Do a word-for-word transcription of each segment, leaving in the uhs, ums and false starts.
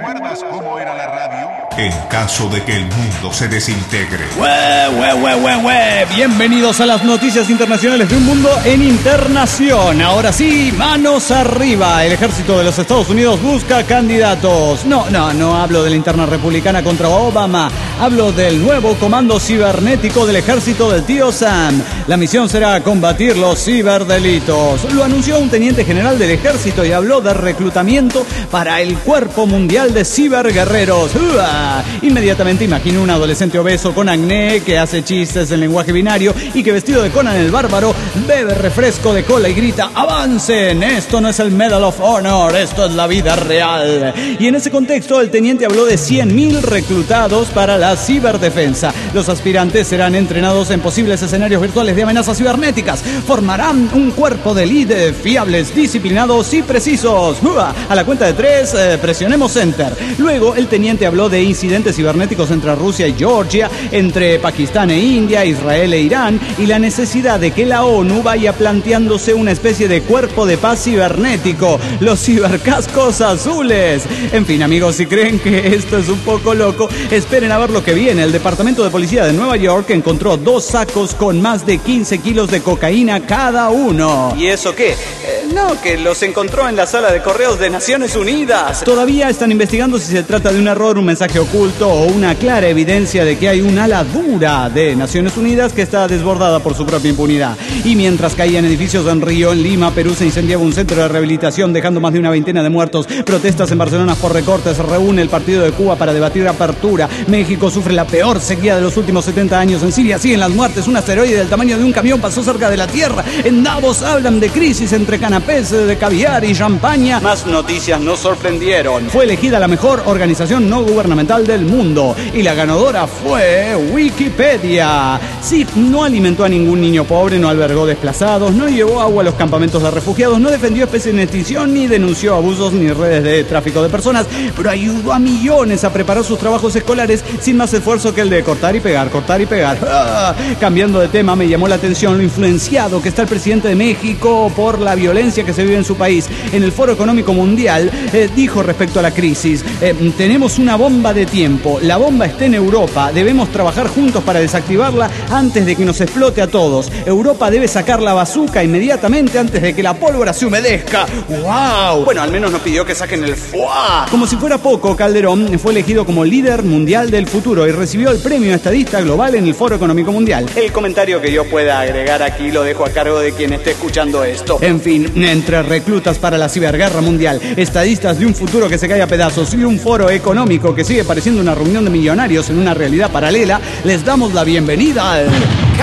¿Recuerdas cómo era la radio? En caso de que el mundo se desintegre. ¡Hue, hue, hue, hue, hue! Bienvenidos a las noticias internacionales de un mundo en internación. Ahora sí, manos arriba. El ejército de los Estados Unidos busca candidatos. No, no, no hablo de la interna republicana contra Obama. Hablo del nuevo comando cibernético del ejército del tío Sam. La misión será combatir los ciberdelitos. Lo anunció un teniente general del ejército y habló de reclutamiento para el Cuerpo Mundial de Ciberguerreros. ¡Uah! Inmediatamente imagino un adolescente obeso con acné que hace chistes en lenguaje binario y que vestido de Conan el Bárbaro bebe refresco de cola y grita: ¡avancen! Esto no es el Medal of Honor, esto es la vida real. Y en ese contexto el teniente habló de cien mil reclutados para la ciberdefensa. Los aspirantes serán entrenados en posibles escenarios virtuales de amenazas cibernéticas. Formarán un cuerpo de élite fiables, disciplinados y precisos. ¡Uah! A la cuenta de tres, eh, presionemos Enter. Luego el teniente habló de incidentes cibernéticos entre Rusia y Georgia, entre Pakistán e India, Israel e Irán, y la necesidad de que la ONU vaya planteándose una especie de cuerpo de paz cibernético, los cibercascos azules. En fin, amigos, si creen que esto es un poco loco, esperen a ver lo que viene. El Departamento de Policía de Nueva York encontró dos sacos con más de quince kilos de cocaína cada uno. ¿Y eso qué? Eh, no, que los encontró en la sala de correos de Naciones Unidas. Todavía están investigando si se trata de un error, un mensaje oculto o una clara evidencia de que hay un ala dura de Naciones Unidas que está desbordada por su propia impunidad. Y mientras caían edificios en Río, en Lima, Perú, se incendiaba un centro de rehabilitación dejando más de una veintena de muertos. Protestas en Barcelona por recortes. Se reúne el partido de Cuba para debatir apertura. México sufre la peor sequía de los últimos setenta años. En Siria siguen las muertes. Un asteroide del tamaño de un camión pasó cerca de la Tierra. En Davos hablan de crisis entre canapés de caviar y champaña. Más noticias nos sorprendieron. Fue elegida la mejor organización no gubernamental del mundo y la ganadora fue Wikipedia. Sí, no alimentó a ningún niño pobre, no albergó desplazados, no llevó agua a los campamentos de refugiados, no defendió especies en extinción, ni denunció abusos ni redes de tráfico de personas, pero ayudó a millones a preparar sus trabajos escolares sin más esfuerzo que el de cortar y pegar, cortar y pegar. ¡Ah! Cambiando de tema, me llamó la atención lo influenciado que está el presidente de México por la violencia que se vive en su país. En el Foro Económico Mundial eh, dijo respecto a la crisis: eh, tenemos una bomba de tiempo, la bomba está en Europa, debemos trabajar juntos para desactivarla antes de que nos explote a todos. Europa debe sacar la bazuca inmediatamente antes de que la pólvora se humedezca. ¡Wow! Bueno, al menos nos pidió que saquen el ¡fuá! Como si fuera poco, Calderón fue elegido como líder mundial del futuro y recibió el premio estadista global en el Foro Económico Mundial. El comentario que yo pueda agregar aquí lo dejo a cargo de quien esté escuchando esto. En fin, entre reclutas para la ciberguerra mundial, estadistas de un futuro que se cae a pedazos y un foro económico que sigue pareciendo una reunión de millonarios en una realidad paralela, les damos la bienvenida al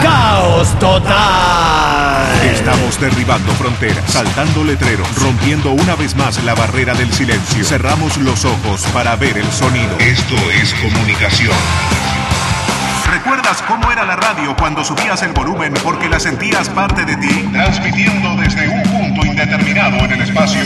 Caos Total. Estamos derribando fronteras, saltando letreros, rompiendo una vez más la barrera del silencio. Cerramos los ojos para ver el sonido. Esto es comunicación. ¿Recuerdas cómo era la radio cuando subías el volumen porque la sentías parte de ti? Transmitiendo desde un punto indeterminado en el espacio.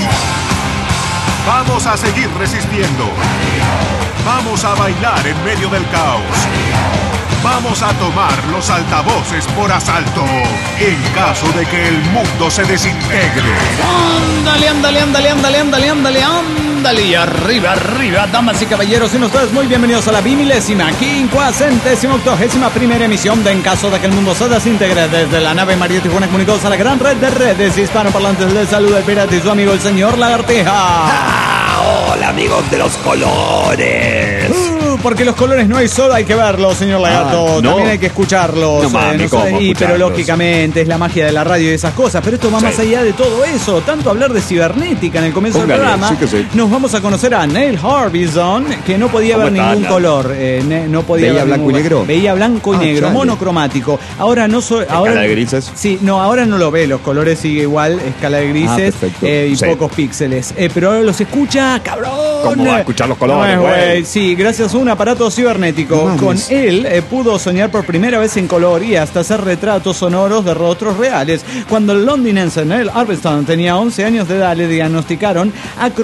Vamos a seguir resistiendo. Vamos a bailar en medio del caos. Vamos a tomar los altavoces por asalto en caso de que el mundo se desintegre. Ándale, ándale, ándale, ándale, ándale, ándale, ándale. Y arriba, arriba, damas y caballeros, y ustedes muy bienvenidos a la bimilésima, quincuacentésima, octogésima primera emisión de En caso de que el mundo se desintegre, desde la nave María Tijuana Comunicados a la gran red de redes hispanoparlantes. Les saluda el pirata y su amigo el señor Lagartija. ¡Ah! Hola, amigos de los colores. Uh, porque los colores no hay solo, hay que verlos, señor Lagarto. Ah, ¿no? También hay que escucharlos. No, mami, eh, no ¿cómo sé, y, pero escucharlos? lógicamente es la magia de la radio y esas cosas. Pero esto va Sí. más allá de todo eso. Tanto hablar de cibernética en el comienzo Póngale, del programa. sí que sí. Nos vamos a conocer a Neil Harbison, que no podía ¿Cómo ver está, ningún Ana? color. Eh, ne- no podía ¿Veía ver blanco ningún- y negro? Veía blanco y Ah, negro, chale. monocromático. Ahora no soy. Ahora, ¿Escala de grises? Sí, no, ahora no lo ve. Los colores sigue igual, escala de grises, Ah, perfecto. eh, y Sí. pocos píxeles. Eh, pero ahora los escucha, cabrón. ¿Cómo va a escuchar los colores, No es, güey? güey. Sí, gracias gracias a un aparato cibernético. No Con mames. él eh, pudo soñar por primera vez en color y hasta hacer retratos sonoros de rostros reales. Cuando el londinense Neil Arbeston tenía once años de edad, le diagnosticaron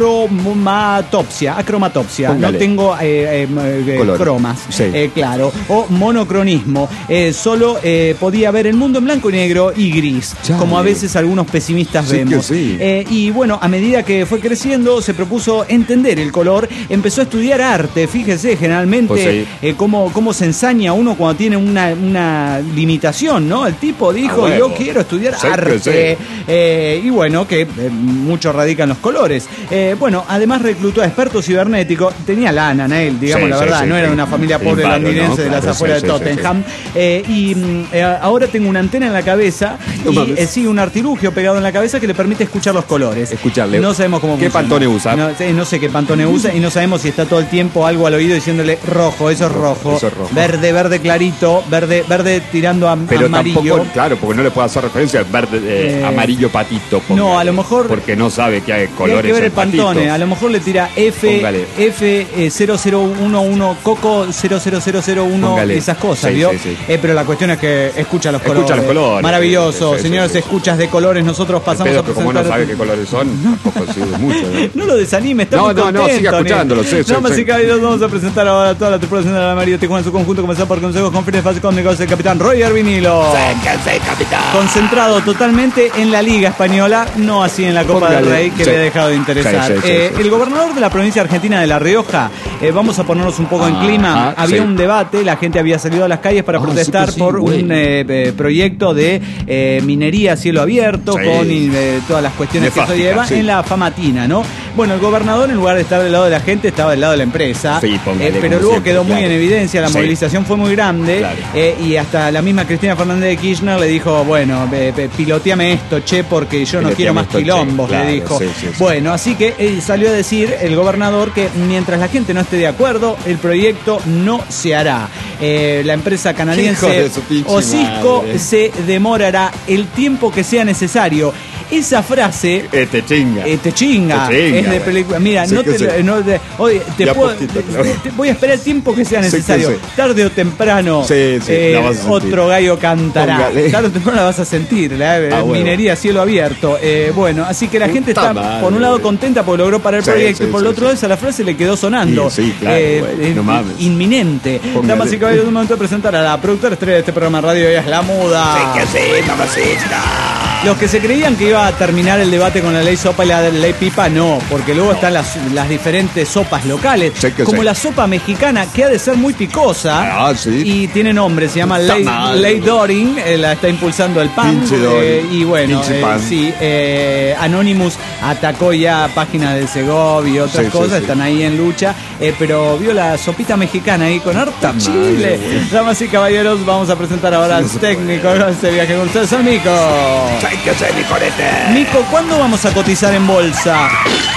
acromatopsia. Acromatopsia. Póngale. No tengo eh, eh, eh, Color. cromas. Sí. Eh, claro. O monocronismo. Eh, solo eh, podía ver el mundo en blanco y negro y gris. Chale. Como a veces algunos pesimistas Sí que vemos. sí. Eh, y bueno, a medida que fue creciendo, se propuso entender el color. Empezó a estudiar arte. Fíjese, generalmente, Pues sí. eh, cómo, cómo se ensaña uno cuando tiene una, una limitación, ¿no? El tipo dijo, A huevo. yo quiero estudiar Sí que arte. sí. Eh, y bueno, que eh, mucho radica en los colores. Eh, bueno, además reclutó a expertos cibernéticos. Tenía lana, Neil, digamos Sí, la sí, verdad. sí, no era sí. de una familia pobre Imparo, londinense ¿no? de las Claro, afueras sí, de sí, sí, Tottenham. Eh, y mm, eh, ahora tengo una antena en la cabeza. No y mames. eh, sí, un artilugio pegado en la cabeza que le permite escuchar los colores. Escucharle. No sabemos cómo ¿Qué funciona. Pantone usa? No, sí, no sé qué Pantone usa y no sabemos si está todo el tiempo algo al oído diciéndole rojo, eso es rojo. Eso es rojo. Verde, verde clarito, verde, verde tirando a Pero amarillo. tampoco, claro, porque no le puedo hacer referencia al verde, eh, Eh, amarillo patito. no, póngale. a lo mejor- Porque no sabe que hay Y hay colores que ver el en patitos. Pantone, a lo mejor le tira F, Póngale. F eh, cero cero uno uno Coco cero cero cero cero uno, Póngale. esas cosas, Sí, ¿vio? sí, sí. Eh, pero la cuestión es que escucha los Escucha colores. los colores. Maravilloso, Sí, sí, sí, señores, sí. escuchas de colores, nosotros pasamos Pero a que como no presentar. sabe qué colores son, tampoco sirve mucho. ¿no? No lo desanime, está No, muy no, no, contento. siga Nel. escuchándolo, sí, sí, Damas sí. y caballeros, vamos a presentar ahora toda la tripulación de la María Tijuana en su conjunto, comenzar por consejos con fines fáciles cómicos del capitán Roger Vinilo. Séquense, capitán. Concentrado totalmente en la Liga Española, no así en la Copa del Póngale. Rey, que Sí. le ha dejado de interesar. Sí, sí, sí, Eh, sí. El gobernador de la provincia argentina de La Rioja, eh, vamos a ponernos un poco en Ah, clima, ah, había sí. un debate, la gente había salido a las calles para Ah, protestar sí, sí, por bueno. un eh, eh, proyecto de eh, minería a cielo abierto, Sí. con eh, todas las cuestiones que eso Nefástica, lleva sí. en la Famatina, ¿no? Bueno, el gobernador, en lugar de estar del lado de la gente, estaba del lado de la empresa. Sí, póngale, Eh, pero como luego siempre, quedó muy claro. en evidencia, la Sí. movilización fue muy grande. Claro. eh, y hasta la misma Cristina Fernández de Kirchner le dijo, bueno, eh, eh, piloteame esto, che, porque yo no Piloteame quiero más esto, che. quilombos, Claro, le dijo. sí, sí, sí. Bueno, así que eh, salió a decir el gobernador que mientras la gente no esté de acuerdo, el proyecto no se hará. Eh, la empresa Hijo canadiense de su pinche Osisco madre. se demorará el tiempo que sea necesario. Esa frase Eh, te chinga. eh, te chinga, Te chinga, es de güey. película. Mira, Sí no que te, sí. lo- no te- oye, te Ya puedo, poquito, te- claro. te- voy a esperar el tiempo que sea Sí que necesario. sí. Tarde o temprano, Sí, sí, eh, la vas a sentir. otro gallo cantará. Póngale. Tarde o temprano la vas a sentir, la eh, Ah, huevo. minería a cielo abierto. Eh, bueno, así que la gente Puta está madre, por un lado güey. contenta porque logró parar el Sí, proyecto sí, y por el sí, otro sí. lado esa la frase le quedó sonando. Sí, sí, claro, güey, no mames. Inminente. Póngale. Damas y caballeros, es un momento de presentar a la productora estrella de este programa de radio, ella es La Muda. Séquense, mamacita. Los que se creían que iba a terminar el debate con la ley sopa y la ley pipa, no, porque luego están las, las diferentes sopas locales, Sí que como sí. la sopa mexicana, que ha de ser muy picosa, Ah, sí. y tiene nombre, se llama Puta Ley, madre, Ley güey. Doring, eh, la está impulsando el P A N, Pinche Doring. eh, y bueno, Pinche eh, P A N. sí, eh, Anonymous atacó ya páginas del Segov y otras Sí, sí, cosas, sí. están ahí en lucha, eh, pero vio la sopita mexicana ahí con harta Madre, chile. güey. Damas y caballeros, vamos a presentar ahora al No se técnico de este viaje con ustedes, al Mico. Séquense, mi corete. Nico, ¿cuándo vamos a cotizar en bolsa?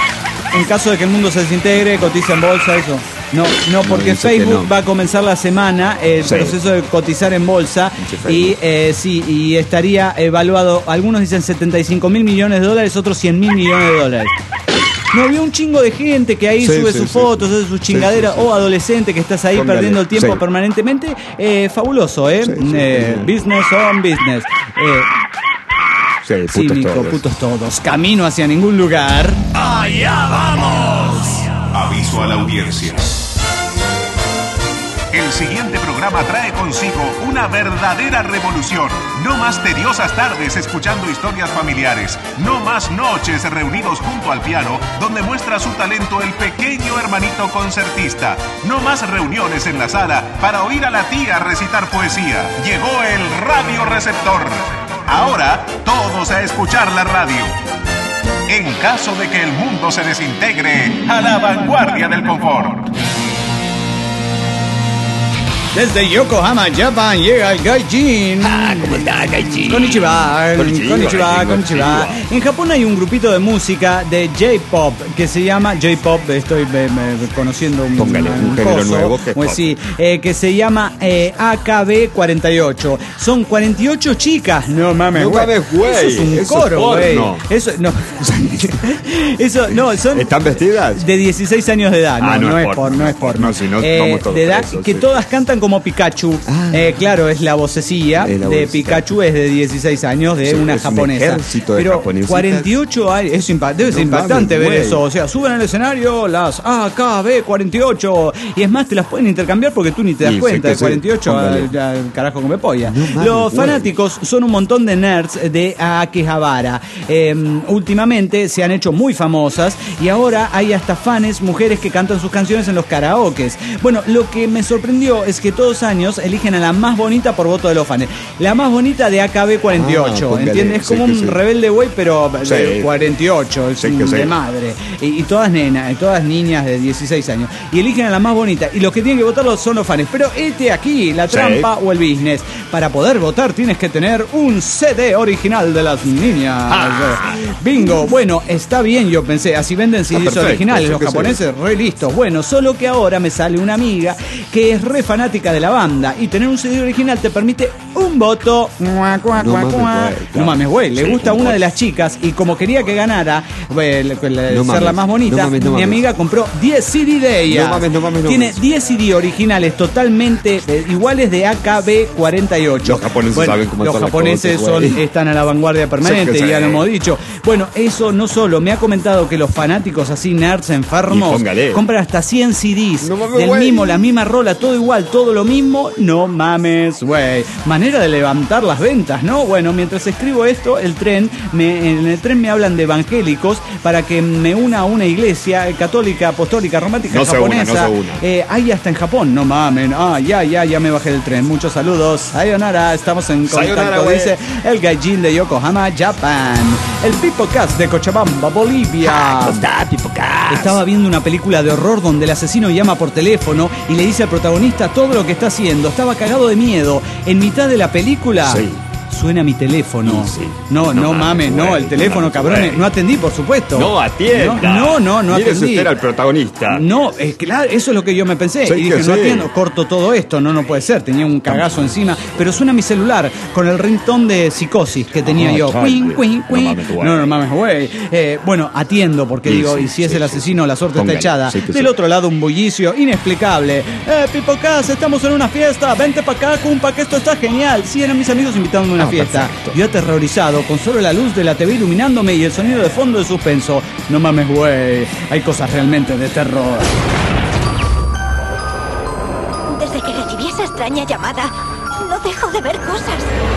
En caso de que el mundo se desintegre, cotiza en bolsa, eso. No, no, porque dice que Facebook no. va a comenzar la semana el Sí. proceso de cotizar en bolsa Pinche y Facebook. eh, sí, y estaría evaluado, algunos dicen setenta y cinco mil millones de dólares, otros cien mil millones de dólares. No, vio un chingo de gente que ahí Sí, sube sí, sus sí, fotos, sí. hace sus Sí, chingaderas, sí, sí. o adolescente que estás ahí Póngale. perdiendo el tiempo Sí. permanentemente. Eh, fabuloso, ¿eh? Sí, sí, Eh, sí. Business on business. Eh, Sí, sí, putos Nico, todos. putos todos. Camino hacia ningún lugar. Allá vamos. Aviso a la audiencia. El siguiente programa trae consigo una verdadera revolución. No más tediosas tardes escuchando historias familiares. No más noches reunidos junto al piano donde muestra su talento el pequeño hermanito concertista. No más reuniones en la sala para oír a la tía recitar poesía. Llegó el radioreceptor. Ahora todos a escuchar la radio. En caso de que el mundo se desintegre, a la vanguardia del confort. Desde Yokohama, Japan, llega el Gaijin. Ah, ¿cómo está, Gaijin? Konnichiwa, Konnichiwa, konnichiwa, konnichiwa. konnichiwa. En Japón hay un grupito de música de J-pop que se llama J-pop. Estoy eh, eh, conociendo un, Póngale, un género coso, nuevo que es pues pop. sí, eh, que se llama eh, A K B cuarenta y ocho. Son cuarenta y ocho chicas. No mames, No güey. mames, güey. Eso es un Eso es coro, güey. porno. Eso no. Eso no, son ¿Están vestidas? de dieciséis años de edad. No, Ah, no no, es es porno, por, no es porno. no, si no, Eh, vamos todos de edad presos, que sí. todas cantan como Pikachu. Ah. Eh, claro, es la vocecilla Es la de vocecilla. Pikachu, es de dieciséis años, de Sí, una es un japonesa. ejército de Pero japonesitas. cuarenta y ocho años, es impa- debe ser No impactante mames, ver güey. eso. O sea, suben al escenario las A K B cuarenta y ocho. Y es más, te las pueden intercambiar porque tú ni te das Sí, sí cuenta. que De sí. cuarenta y ocho al, Póngale. al carajo que me polla. No mames, Los güey. fanáticos son un montón de nerds de Akihabara. Eh, últimamente se han hecho muy famosas y ahora hay hasta fans, mujeres que cantan sus canciones en los karaokes. Bueno, lo que me sorprendió es que todos años eligen a la más bonita por voto de los fans. La más bonita de A K B cuarenta y ocho, Ah, póngale, ¿entiendes? Es sí como que un sí. rebelde güey, pero de Sí. cuarenta y ocho, es Sí un que sí. de madre. Y, y todas nenas, y todas niñas de dieciséis años. Y eligen a la más bonita. Y los que tienen que votarlo son los fans. Pero este aquí, la Sí. trampa o el business. Para poder votar tienes que tener un C D original de las niñas. Ah. Bingo. Bueno, está bien, yo pensé. Así venden C Ds perfecto, originales sí los que sí. japoneses, re listos. Bueno, solo que ahora me sale una amiga que es re fanática de la banda. Y tener un C D original te permite un voto. Cuá, cuá, No cuá, mames, cuá. güey, No claro. mames, güey. Le Sí, gusta un una voto. de las chicas. Y como quería que ganara, eh, la- la- No ser mames, la más bonita, no mames, no mi mames. amiga compró diez C D de ella. No mames, no mames, no Tiene mames. diez C D originales totalmente eh, iguales de A K B cuarenta y ocho. Los japoneses saben cómo Los son las japoneses cosas, son, güey. están a la vanguardia permanente, Sí que ya sí. lo hemos dicho. Bueno, eso no solo, me ha comentado que los fanáticos así, nerds enfermos, Y póngale. compran hasta cien C Ds No mames, del güey. mismo, la misma rola, todo igual, todo lo mismo. No mames, güey. Manera de levantar las ventas, ¿no? Bueno, mientras escribo esto, el tren, me, en el tren me hablan de evangélicos para que me una a una iglesia católica, apostólica, romántica, No se una, japonesa. no se una. Eh, hay hasta en Japón, no mamen. Ah, ya, ya, ya me bajé del tren. Muchos saludos. Sayonara, estamos en Sayonara, contacto, güey. dice el Gaijin de Yokohama, Japan. El Pipocast de Cochabamba, Bolivia. ¿Cómo está, Pipocas? Estaba viendo una película de horror donde el asesino llama por teléfono y le dice al protagonista todo lo que está haciendo. Estaba cagado de miedo. En mitad de la película Sí. suena mi teléfono. Sí, sí. No, no, No mames, mames, no, güey, el teléfono, no, cabrones. güey. No atendí, por supuesto. No, atienda. No, no, no Mírese atendí. usted al protagonista. No, es claro, eso es lo que yo me pensé. Sí y dije, que no sí. atiendo, corto todo esto, no, no puede ser. Tenía un cagazo encima, pero suena mi celular con el ringtone de psicosis que tenía Ah, yo. chale. Cuin, cuin, No cuin. mames, güey. No, no mames, güey. Eh, bueno, atiendo porque Sí, digo, sí, y si es sí, el sí. asesino, la suerte Póngale, está echada. sí que Del sí. otro lado, un bullicio inexplicable. Eh, Pipocas, estamos en una fiesta. Vente para acá, cumpa, que esto está genial. Sí, eran mis amigos invitándome a una Ah, fiesta. perfecto. Yo aterrorizado, con solo la luz de la T V iluminándome y el sonido de fondo de suspenso. No mames, güey. Hay cosas realmente de terror. Desde que recibí esa extraña llamada, no dejo de ver cosas.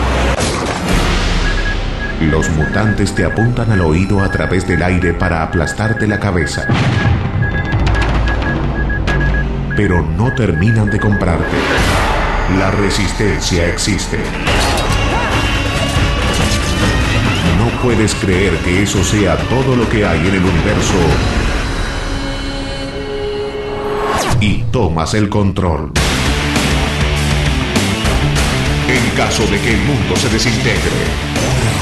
Los mutantes te apuntan al oído a través del aire para aplastarte la cabeza. Pero no terminan de comprarte. La resistencia existe. No puedes creer que eso sea todo lo que hay en el universo. Y tomas el control. En caso de que el mundo se desintegre.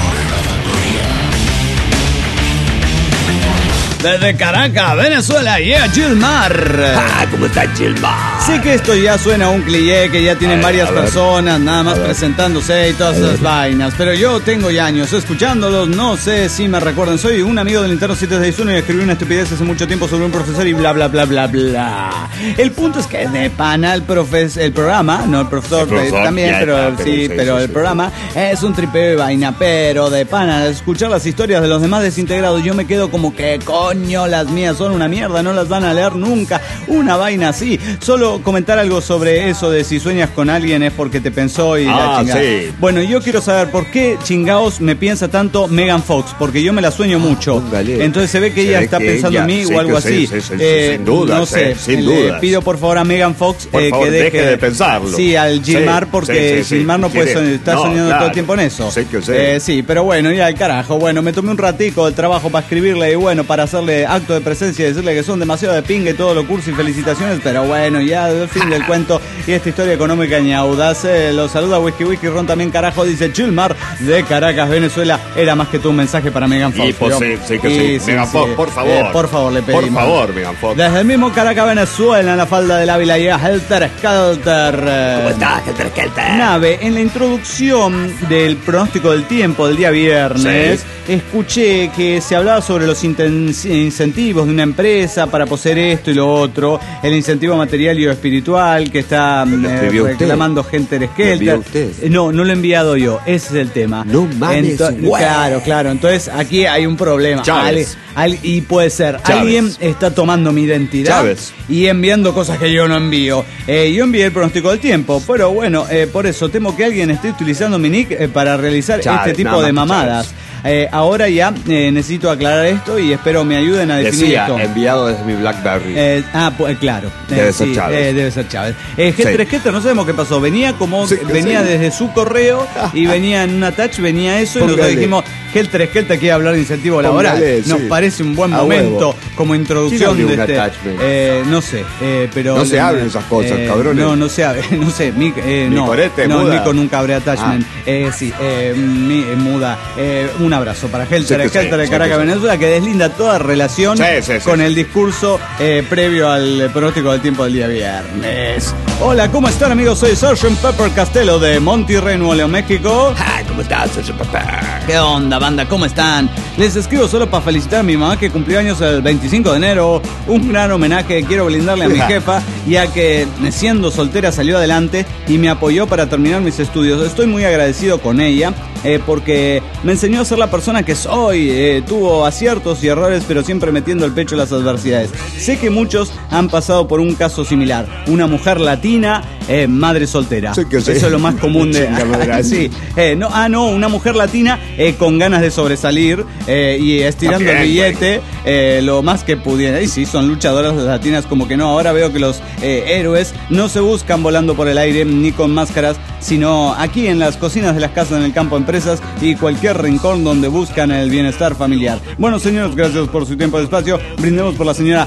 Desde Caracas, Venezuela, yeah, Gilmar. Ah, ¿cómo está, Gilmar? Sí que esto ya suena a un cliché que ya tienen A ver, varias a ver. personas, nada más presentándose y todas esas vainas. Pero yo tengo ya años escuchándolos, no sé si me recuerdan. Soy un amigo del Nintendo siete seis uno y escribí una estupidez hace mucho tiempo sobre un profesor y bla, bla, bla, bla, bla. El punto es que de pana el, profes, el programa, no el profesor, El profesor, eh, también, ya pero está, pero sí, sí, pero sí, el sí. programa es un tripeo de vaina. Pero de pana, escuchar las historias de los demás desintegrados, yo me quedo como que coño, las mías son una mierda, no las van a leer nunca. Una vaina así. Solo comentar algo sobre eso de si sueñas con alguien es porque te pensó y la Ah, chingada. sí. Bueno, yo quiero saber por qué chingaos me piensa tanto Megan Fox, porque yo me la sueño mucho. póngale. Entonces se ve que Se ella ve está que pensando en ella- mí sí o algo que así. sí, sí, sí, Eh, sin dudas, no sé, eh, sin le dudas. pido por favor a Megan Fox Por eh, favor, que deje, deje de pensarlo. Sí, al Gilmar, Sí, porque sí, sí, sí. Gilmar no puede Quiere- soñar, está no, soñando claro. todo el tiempo en eso. Sí que sí. Eh, sí, pero bueno, ya el carajo. Bueno, me tomé un ratico del trabajo para escribirle y bueno, para hacerle hacerle acto de presencia y decirle que son demasiado de pinga y todo lo curso y felicitaciones, pero bueno, ya el fin del cuento y esta historia económica ni audaz. Eh, los saluda Whisky Whisky Ron también, carajo, dice Chilmar de Caracas, Venezuela. Era más que tú un mensaje para Megan Fox. Y pues, sí, sí que sí. sí, Megan sí. Fox, por favor. Eh, por favor, le pedimos. Por favor, Megan Fox. Desde el mismo Caracas, Venezuela, en la falda del Ávila, llega Helter Skelter. Eh, ¿Cómo estás, Helter Skelter? Nave, en la introducción del pronóstico del tiempo del día viernes, sí. escuché que se hablaba sobre los incentivos de una empresa para poseer esto y lo otro, el incentivo material y o espiritual que está eh, reclamando Helter Skelter. Eh, no, no lo he enviado yo, ese es el tema. No mames, Ento- Claro, claro, entonces aquí hay un problema. Ale, al, y puede ser, Chávez. alguien está tomando mi identidad Chávez. y enviando cosas que yo no envío. Eh, yo envié el pronóstico del tiempo, pero bueno, eh, por eso temo que alguien esté utilizando mi nick eh, para realizar Chávez, este tipo nada de más que mamadas. Eh, ahora ya eh, necesito aclarar esto y espero me ayuden a definir Decía, esto. enviado desde mi BlackBerry. Eh, ah, pues claro. Eh, Debe ser sí, Chávez. eh, debe ser Chávez. Eh, Helter Sí. Skelter, no sabemos qué pasó. Venía como Sí, venía sí. desde su correo y venía en una touch, venía eso y nosotros Póngale. dijimos, Helter Skelter quiere hablar de incentivo laboral. Póngale, Nos sí. parece un buen A momento huevo. como introducción ¿Quién de abrió un este. attachment? Eh, no sé, eh, pero No se abren esas cosas, cabrones. No, no se abre, no sé. Mi, eh, Mi no, corete, no, muda. Nico nunca abre attachment. Ah. Eh, sí, eh, mi, eh, muda. Eh, un abrazo para Helter Sí que sí, Skelter de sí Caracas, que sí. Venezuela, que deslinda toda relación Sí, sí, sí, con sí. el discurso eh, previo al pronóstico del tiempo del día viernes. Hola, ¿cómo están, amigos? Soy sergeant Pepper Castelo de Monterrey, Nuevo León, México. Ay, ¿cómo estás, Sergio Papá? ¿Qué onda, banda? ¿Cómo están? Les escribo solo para felicitar a mi mamá que cumplió años el veinticinco de enero. Un gran homenaje que quiero brindarle a mi jefa, ya que siendo soltera salió adelante y me apoyó para terminar mis estudios. Estoy muy agradecido con ella eh, porque me enseñó a ser la persona que soy. Eh, tuvo aciertos y errores, pero siempre metiendo el pecho en las adversidades. Sé que muchos han pasado por un caso similar. Una mujer latina, eh, madre soltera. Sí que sí. Eso es lo más común de... Chinga madre. sí. Eh, no, ah, no, una mujer latina eh, con ganas de sobresalir eh, y estirando Está el bien, billete eh, lo más que pudiera. Y sí, son luchadoras latinas como que no. Ahora veo que los eh, héroes no se buscan volando por el aire ni con máscaras, sino aquí en las cocinas de las casas, en el campo, empresas y cualquier rincón donde buscan el bienestar familiar. Bueno, señores, gracias por su tiempo de espacio. Brindemos por la señora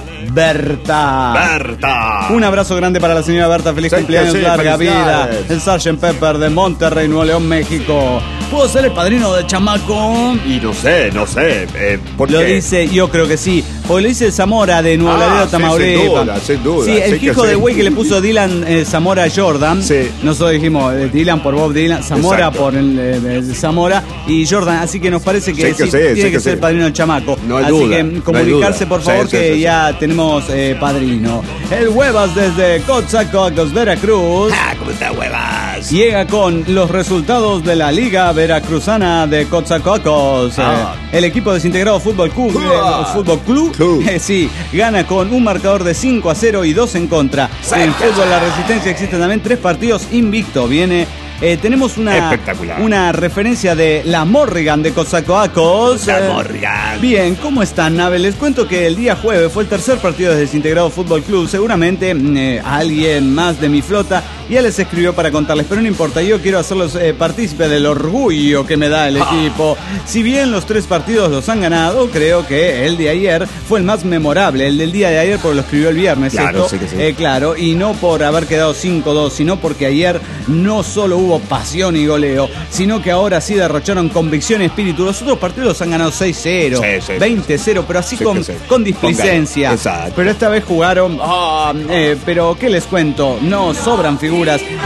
Berta. ¡Berta! Un abrazo grande para la señora Berta. Feliz Sí, cumpleaños, que sí, larga vida. felicidades. El sergeant Pepper de Monterrey, Nuevo León, México. ¿Puedo ser el padrino del chamaco? Y no sé, no sé. Eh, ¿por Lo qué? dice, yo creo que sí. Porque lo dice Zamora de Nuevo Ah, Laredo, sí, Tamaulipas. sin duda, sin duda, Sí, el sí que hijo sí. de güey que le puso Dylan eh, Zamora a Jordan. Sí. Nosotros dijimos eh, Dylan por Bob Dylan, Zamora Exacto. por el, eh, eh, Zamora y Jordan. Así que nos parece que Sí que sí, sí, tiene sí que, que ser sí. el padrino del chamaco. No hay Así duda, que no hay comunicarse, duda. por favor, Sí, sí, que sí, ya tenemos eh, padrino. El Huevas desde Coatzacoalcos, Veracruz. Ah, ¿cómo estás, huevas? Llega con los resultados de la Liga Veracruzana de Coatzacoalcos. Ah. Eh, el equipo desintegrado Fútbol Club, Ah. eh, Fútbol Club, Club. eh, sí, gana con un marcador de cinco a cero y dos en contra. En fútbol La Resistencia existen también tres partidos invicto. Viene eh, tenemos una Espectacular. una referencia de la Morrigan de Coatzacoalcos. La Eh, Morrigan. Bien, ¿cómo están, Nave? Les cuento que el día jueves fue el tercer partido de Desintegrado Fútbol Club. Seguramente eh, alguien más de mi flota ya les escribió para contarles, pero no importa, yo quiero hacerlos eh, partícipe del orgullo que me da el equipo. Si bien los tres partidos los han ganado, creo que el de ayer fue el más memorable. El del día de ayer porque lo escribió el viernes. Claro, esto, sí que sí. eh, claro, y no por haber quedado cinco dos, sino porque ayer no solo hubo pasión y goleo, sino que ahora sí derrocharon convicción y espíritu. Los otros partidos los han ganado seis cero, Sí, sí, sí. veinte cero, pero así Sí con, que sí. con displicencia. Con ganas. Exacto. Pero esta vez jugaron, ah, eh, pero ¿qué les cuento? No sobran figuras.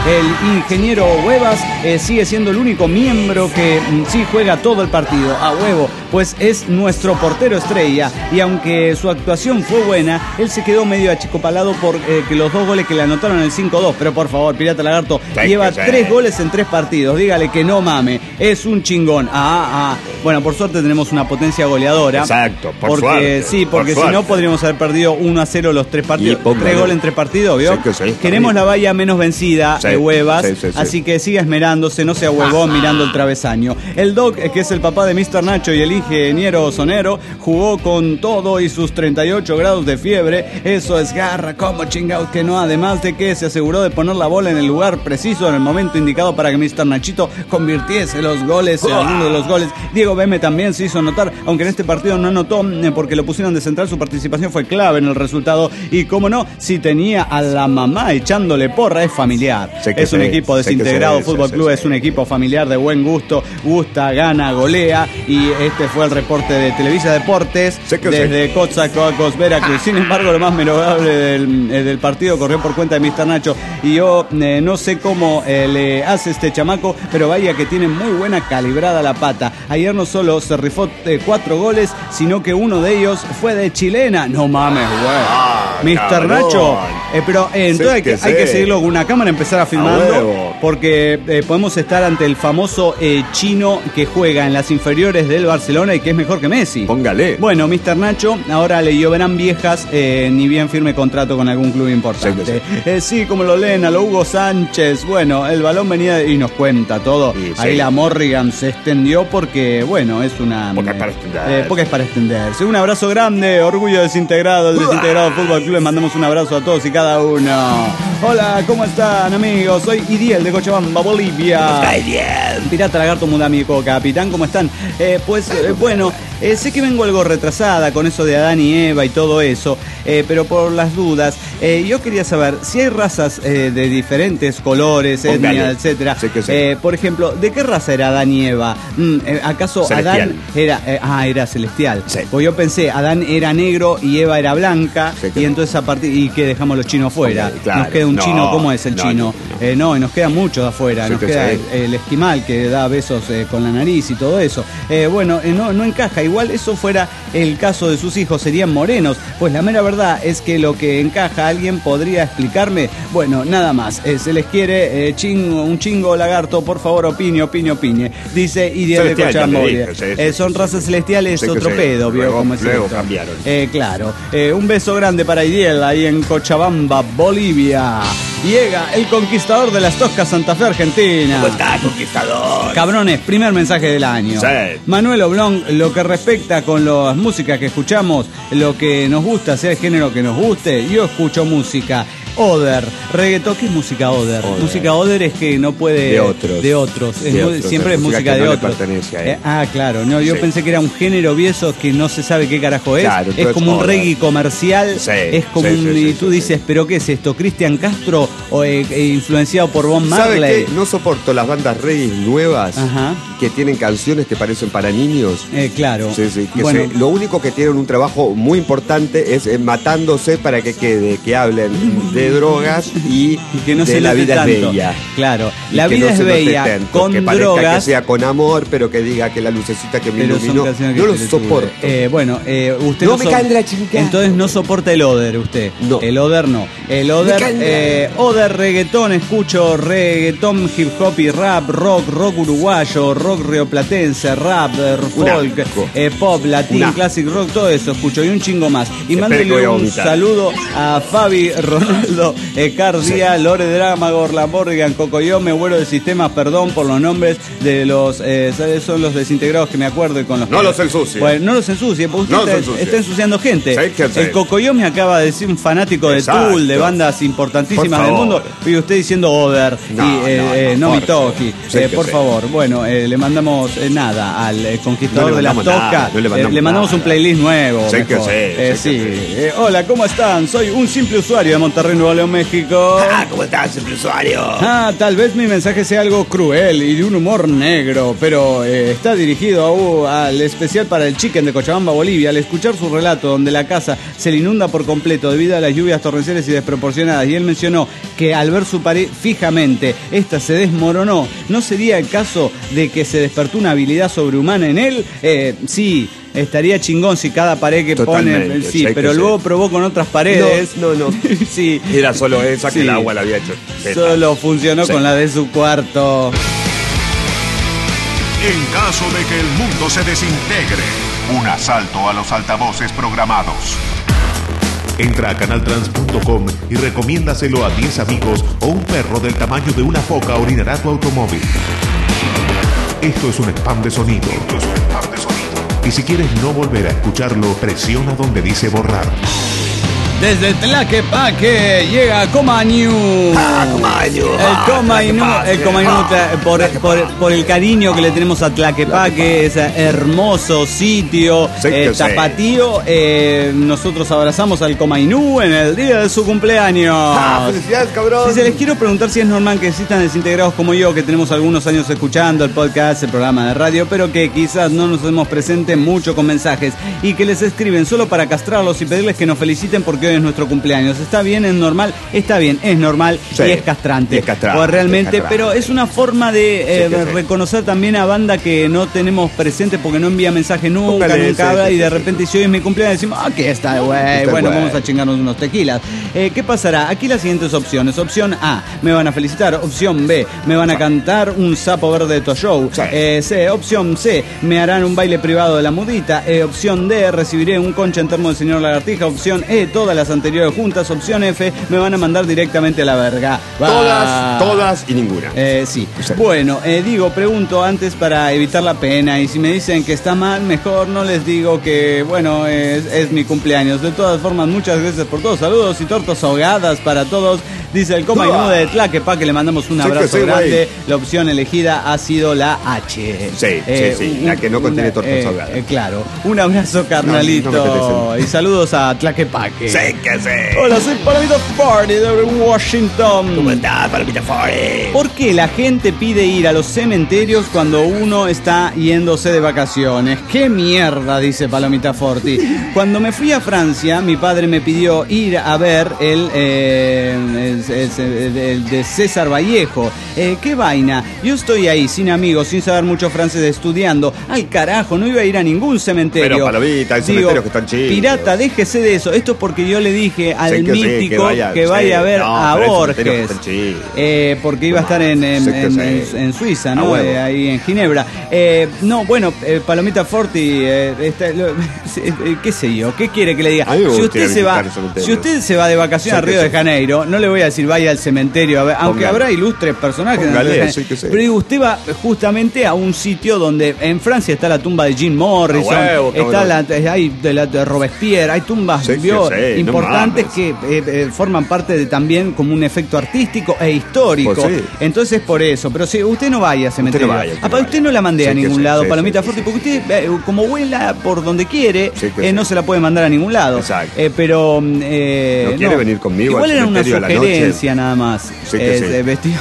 El ingeniero Huevas eh, sigue siendo el único miembro que mm, sí juega todo el partido, a huevo, pues es nuestro portero estrella. Y aunque su actuación fue buena, él se quedó medio achicopalado por eh, que los dos goles que le anotaron en el cinco dos. Pero por favor, Pirata Lagarto, Sí, lleva que sí. tres goles en tres partidos. Dígale que no mame, es un chingón. Ah, ah. Bueno, por suerte tenemos una potencia goleadora. Exacto, por porque, suerte, Sí, por porque si suerte. no podríamos haber perdido uno a cero los tres partidos. Y póngale. Tres goles en tres partidos, ¿vio? Sí que sí, está Queremos bien. la valla menos vencida, Sí, de Huevas. sí, sí, sí. Así que siga esmerándose, no sea huevón mirando el travesaño. El Doc, eh, que es el papá de mister Nacho y el ingeniero sonero, jugó con todo y sus treinta y ocho grados de fiebre. Eso es garra, como chingados que no. Además de que se aseguró de poner la bola en el lugar preciso en el momento indicado para que mister Nachito convirtiese los goles, en alguno de los goles. Diego Beme también se hizo notar, aunque en este partido no anotó porque lo pusieron de central. Su participación fue clave en el resultado. Y como no, si tenía a la mamá echándole porra, es familiar. Es un sí, equipo desintegrado. sí, Fútbol sí, Club sí, es sí. un equipo familiar de buen gusto. Gusta, gana, golea. Y este fue el reporte de Televisa Deportes Sí, que desde sí. Coatzacoalcos, Veracruz. Sin embargo, lo más memorable del, eh, del partido corrió por cuenta de mister Nacho. Y yo eh, no sé cómo eh, le hace este chamaco, pero vaya que tiene muy buena calibrada la pata. Ayer no solo se rifó eh, cuatro goles, sino que uno de ellos fue de chilena. No mames, güey. Ah, mister cabrón. Nacho. Eh, pero eh, entonces Sí, hay que, que hay que sí. seguirlo con una cámara, empezar a filmarlo, huevo. porque eh, podemos estar ante el famoso eh, chino que juega en las inferiores del Barcelona y que es mejor que Messi. Póngale. Bueno, mister Nacho ahora le lloverán viejas, eh, ni bien firme contrato con algún club importante. Sí, Sí, eh, sí, como lo leen a lo Hugo Sánchez. Bueno, el balón venía y nos cuenta todo. Sí, Ahí sí. la Morrigan se extendió porque, bueno, es una... Porque es para extender. eh, porque es para extenderse. Un abrazo grande, orgullo desintegrado, el desintegrado Fútbol Club. Les mandamos un abrazo a todos y cada uno. Hola, ¿cómo están, amigos? Soy Idiel de Cochabamba, Bolivia. Ay, bien. Pirata Lagarto Mudamico, capitán, ¿cómo están? Eh, pues eh, bueno, eh, sé que vengo algo retrasada con eso de Adán y Eva y todo eso, eh, pero por las dudas, eh, yo quería saber si hay razas eh, de diferentes colores, Póngale. etnias, etcétera. Sí que sí. Eh, por ejemplo, ¿de qué raza era Adán y Eva? Mm, eh, ¿Acaso Celestial. Adán era, eh, ah, era celestial? Sí. Pues yo pensé, Adán era negro y Eva era blanca, Sí que y no. entonces a partir y que dejamos los chinos fuera. Póngale, claro. Nos queda un No, chino, ¿cómo es el no, chino? no, no. Eh, no, y nos queda mucho de afuera. Sí Nos que queda sí. el, el esquimal que da besos eh, con la nariz y todo eso. Eh, bueno, eh, no, no encaja. Igual eso fuera el caso de sus hijos, serían morenos. Pues la mera verdad es que lo que encaja, ¿alguien podría explicarme? Bueno, nada más. Eh, se les quiere eh, chingo, un chingo lagarto, por favor, opine, opine, opine. Dice Idiel de Celestial, ya Cochabamba. le dije, sí, sí, Eh, son sí, razas sí. celestiales, Sí que otro sí. pedo, vio Luego- cómo es luego esto. cambiaron. Eh, claro. Eh, un beso grande para Idiel ahí en Cochabamba, Bolivia. Llega el conquistador de las Toscas, Santa Fe, Argentina. ¿Cómo está, conquistador? Cabrones, primer mensaje del año. Sí. Manuel Oblong, lo que respecta con las músicas que escuchamos, lo que nos gusta, sea el género que nos guste, yo escucho música. Oder, reggaetón, ¿qué es música Oder? Oder. Música Oder es que no puede... De otros. De otros. Es De muy- otros, siempre es es música música que de no le otros. pertenece a él. Eh, ah, claro. No, yo Sí. pensé que era un género vieso que no se sabe qué carajo es. Claro, es entonces como un Oder. reggae comercial. Sí, es como sí, un... sí, sí, y tú sí, dices, sí. ¿pero qué es esto? ¿Cristian Castro o eh, eh, influenciado por Bob ¿Sabe Marley? qué? No soporto las bandas reggae nuevas Ajá. que tienen canciones que parecen para niños. Eh, claro. Sí, sí, que Bueno, se- lo único que tienen un trabajo muy importante es eh, matándose para que quede, que hablen de drogas y, y que no de se la note vida tanto. es bella. Claro, Y la que vida no es se note bella tanto, con que parezca drogas. que sea con amor, pero que diga que la lucecita que me Pero son iluminó. canciones que No lo se le tuve. soporto. Eh, bueno, eh, usted No me so- caen de la chingada. Entonces no soporta el Oder usted. No. El Oder no. El Oder, caen de la- eh, Oder reggaetón, escucho reggaetón, hip hop y rap, rock, rock uruguayo, rock rioplatense, rap, eh, Un folk, asco. eh, pop, latín, Un asco. classic rock, todo eso escucho y un chingo más. Y Espere que mándele voy a un vomitar. saludo a Fabi, Ronaldo, eh, Cardía, Lore Drama, Gorla Morgan, Cocoyome, Güero de Sistemas, perdón por los nombres de los, eh, ¿sabes? Son los desintegrados que me acuerdo y con los No que- los ensucie. Bueno, no los ensucie, porque usted No los está, ensucie. está ensuciando gente. Sí, que sí. El Cocoyome acaba de decir un fanático de Exacto. Tool, de bandas importantísimas Por del favor. mundo, y usted diciendo Oder No, y eh, no, eh, no, no por Mitoki. favor. Sí, Eh, que por sí. favor, bueno, eh, le mandamos eh, nada al eh, conquistador No le de las mandamos nada, Toscas. no le Eh, mandamos le mandamos nada. un playlist nuevo. Sí que mejor. sí, Eh, sí que sí. sí. Eh, hola, ¿cómo están? Soy un simple usuario de Monterrey, Nuevo León, México. Ah, ¿cómo estás, simple usuario? Ah, tal vez mi mensaje sea algo cruel y de un humor negro, pero eh, está dirigido a, uh, al especial para el Chicken de Cochabamba, Bolivia. Al escuchar su relato donde la casa se le inunda por completo debido a las lluvias torrenciales y desproporcionadas, y él mencionó que al ver su pared fijamente, esta se desmoronó, ¿no sería el caso de que se despertó una habilidad sobrehumana en él? Eh, sí. Estaría chingón si cada pared que Totalmente, pone... Sí, sí que pero sí. luego probó con otras paredes. No, no, no. Sí. Era solo esa que Sí. el agua la había hecho. Zeta. Solo funcionó Sí. con la de su cuarto. En caso de que el mundo se desintegre, un asalto a los altavoces programados. Entra a canal trans punto com y recomiéndaselo a diez amigos o un perro del tamaño de una foca orinará tu automóvil. Esto es un spam de sonido. Esto es un spam de sonido. Y si quieres no volver a escucharlo, presiona donde dice borrar. Desde Tlaquepaque llega Comañu. Ah, Comañu. El Comañu, el Comañu por, por, por el cariño que le tenemos a Tlaquepaque, ese hermoso sitio Sí, eh, que sí. tapatío. Eh, nosotros abrazamos al Comañu en el día de su cumpleaños. ¡Ah, felicidades, cabrón! Si se les quiero preguntar si es normal que existan desintegrados como yo, que tenemos algunos años escuchando el podcast, el programa de radio, pero que quizás no nos hacemos presentes mucho con mensajes y que les escriben solo para castrarlos y pedirles que nos feliciten porque hoy es nuestro cumpleaños. ¿Está bien? ¿Es normal? Está bien, es normal Sí, y es castrante. y es castrante, o realmente, es castrante. pero es una forma de eh, Sí, que sí. reconocer también a banda que no tenemos presente porque no envía mensaje nunca, Póngale nunca ese, habla sí, y de sí, repente si hoy es mi cumpleaños decimos, ah, aquí está, güey, Está bueno, güey. vamos a chingarnos unos tequilas. Eh, ¿Qué pasará? Aquí las siguientes opciones. Opción A, me van a felicitar. Opción B, me van a cantar un sapo verde de Show. Sí. Eh, C, opción C, me harán un baile privado de la mudita. Eh, opción D, recibiré un concha en termo del señor Lagartija. Opción E, todas las anteriores juntas. Opción F, me van a mandar directamente a la verga. Va. Todas, todas y ninguna. Eh, sí. Sí. Bueno, eh, digo, pregunto antes para evitar la pena y si me dicen que está mal, mejor no les digo que, bueno, es, es mi cumpleaños. De todas formas, muchas gracias por todos. Saludos y tortas ahogadas para todos. Dice el Coma y Uah. Nude de Tlaquepaque, le mandamos un Sí, que abrazo sí, grande. güey. La opción elegida ha sido la H. Sí, sí, sí, la que no contiene tortas eh, ahogadas. eh, claro. Un abrazo, carnalito. No, no me metes y saludos a Tlaquepaque. Sí, que sí. Hola, soy Palomito Party de Washington. ¿Cómo estás, Palomita Forti? ¿Por qué la gente pide ir a los cementerios cuando uno está yéndose de vacaciones? ¡Qué mierda!, dice Palomita Forti. Cuando me fui a Francia, mi padre me pidió ir a ver el, eh, el, el- el de César Vallejo. Eh, ¡Qué vaina! Yo estoy ahí, sin amigos, sin saber mucho francés, estudiando. ¡Al carajo! No iba a ir a ningún cementerio. Pero, Palomita, hay Digo, cementerios que están chidos. Pirata, déjese de eso. Esto es porque yo le dije al Sí, que sí, mítico que vaya, que vaya sí. a ver No, a pero hay cementerios que Borges. están chidos. Eh, porque iba a estar en, en, Sí, que en- sí. en- en Suiza, A ¿no? huevo. Eh, ahí en Ginebra. Eh, no, bueno, eh, Palomita Forti, eh, está- lo- eh, qué sé yo, ¿qué quiere que le diga? A mí me Si gusta ir usted a se va, visitar el cementerio. si usted se va de vacaciones a Sí, que Río de sí. Janeiro, no le voy a decir vaya al cementerio, a ver, aunque Póngale. habrá ilustres personajes. en Póngale, Río de Janeiro. sí, que sí. Pero digo, usted va justamente a un sitio donde en Francia está la tumba de Jim Morrison, A huevo, está cabrón. la, hay de, la, de Robespierre, hay tumbas Sí, que vio, sí, no importantes mames. que eh, eh, forman parte de también como un efecto artístico e histórico. Pues sí. Entonces es por eso. Pero si usted no vaya a cementerio. no vaya, usted Ah, no pa- usted vaya. no la mandé Sí, a que ningún sí, lado, sí, Palomita sí, Forti, sí. porque usted, eh, como vuela por donde quiere, Sí, que eh, sí. no se la puede mandar a ningún lado. Exacto. Eh, pero. mm, eh, ¿No quiere venir conmigo Igual al era una cementerio a la noche? sugerencia nada más. Sí, que Es, sí. eh, vestido.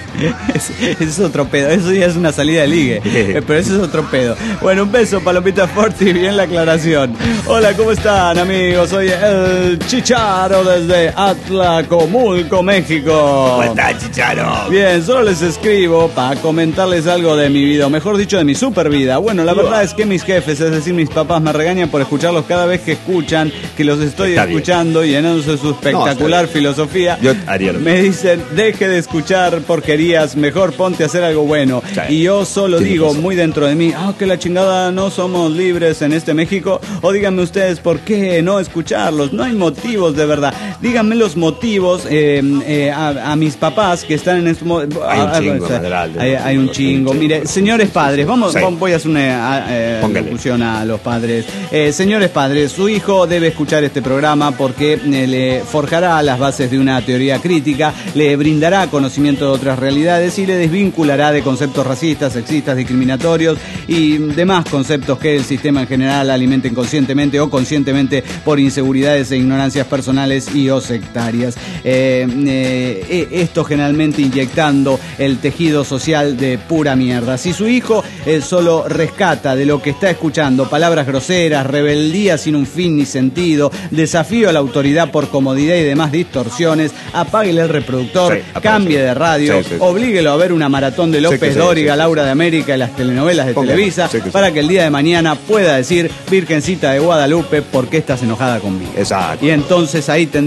es, es otro pedo. Eso ya es una salida de ligue. Eh, pero eso es otro pedo. Bueno, un beso, Palomita Forti. Bien la aclaración. Hola, ¿cómo están, amigos? Soy el Chicharo desde Atlacomulco, México. ¿Cómo estás, Chicharo? Bien, solo les escribo para comentarles algo de mi vida, o mejor dicho, de mi super vida. Bueno, la verdad es que mis jefes, es decir, mis papás, me regañan por escucharlos cada vez que escuchan, que los estoy Está bien. escuchando y llenándose de su espectacular está bien. filosofía. Yo haría lo Me dicen, deje de escuchar porquerías, mejor ponte a hacer algo bueno. Sí. Y yo solo Tiene digo razón. muy dentro de mí, ah, que la chingada, no somos libres en este México. O díganme ustedes por qué no escucharlos. No hay motivos de verdad. Díganme los motivos eh, eh, a, a mis papás que están en este momento. Hay un chingo, Maderalde, hay, hay un hay un chingo. chingo. Mire, señores padres, vamos, Sí. vamos- voy a hacer una eh, Póngale. locución a los padres. Eh, señores padres, su hijo debe escuchar este programa porque eh, le forjará las bases de una teoría crítica, le brindará conocimiento de otras realidades y le desvinculará de conceptos racistas, sexistas, discriminatorios y demás conceptos que el sistema en general alimenta inconscientemente o conscientemente por inseguridades e ignorancias personales y o sectarias. Eh, eh, esto generalmente inyectando el tejido social de pura mierda. Si su hijo eh, solo rescata de lo que está escuchando palabras groseras, rebeldía sin un fin ni sentido, desafío a la autoridad por comodidad y demás distorsiones, apáguele el reproductor, Sí, apáguese. cambie de radio, Sí, sí, sí. oblíguelo a ver una maratón de López Sí, que sí, Dóriga, sí, sí, Laura sí. de América y las telenovelas de Póngale. Televisa, Sí, que sí. para que el día de mañana pueda decir, Virgencita de Guadalupe, ¿por qué estás enojada conmigo? Exacto. Y entonces ahí tendremos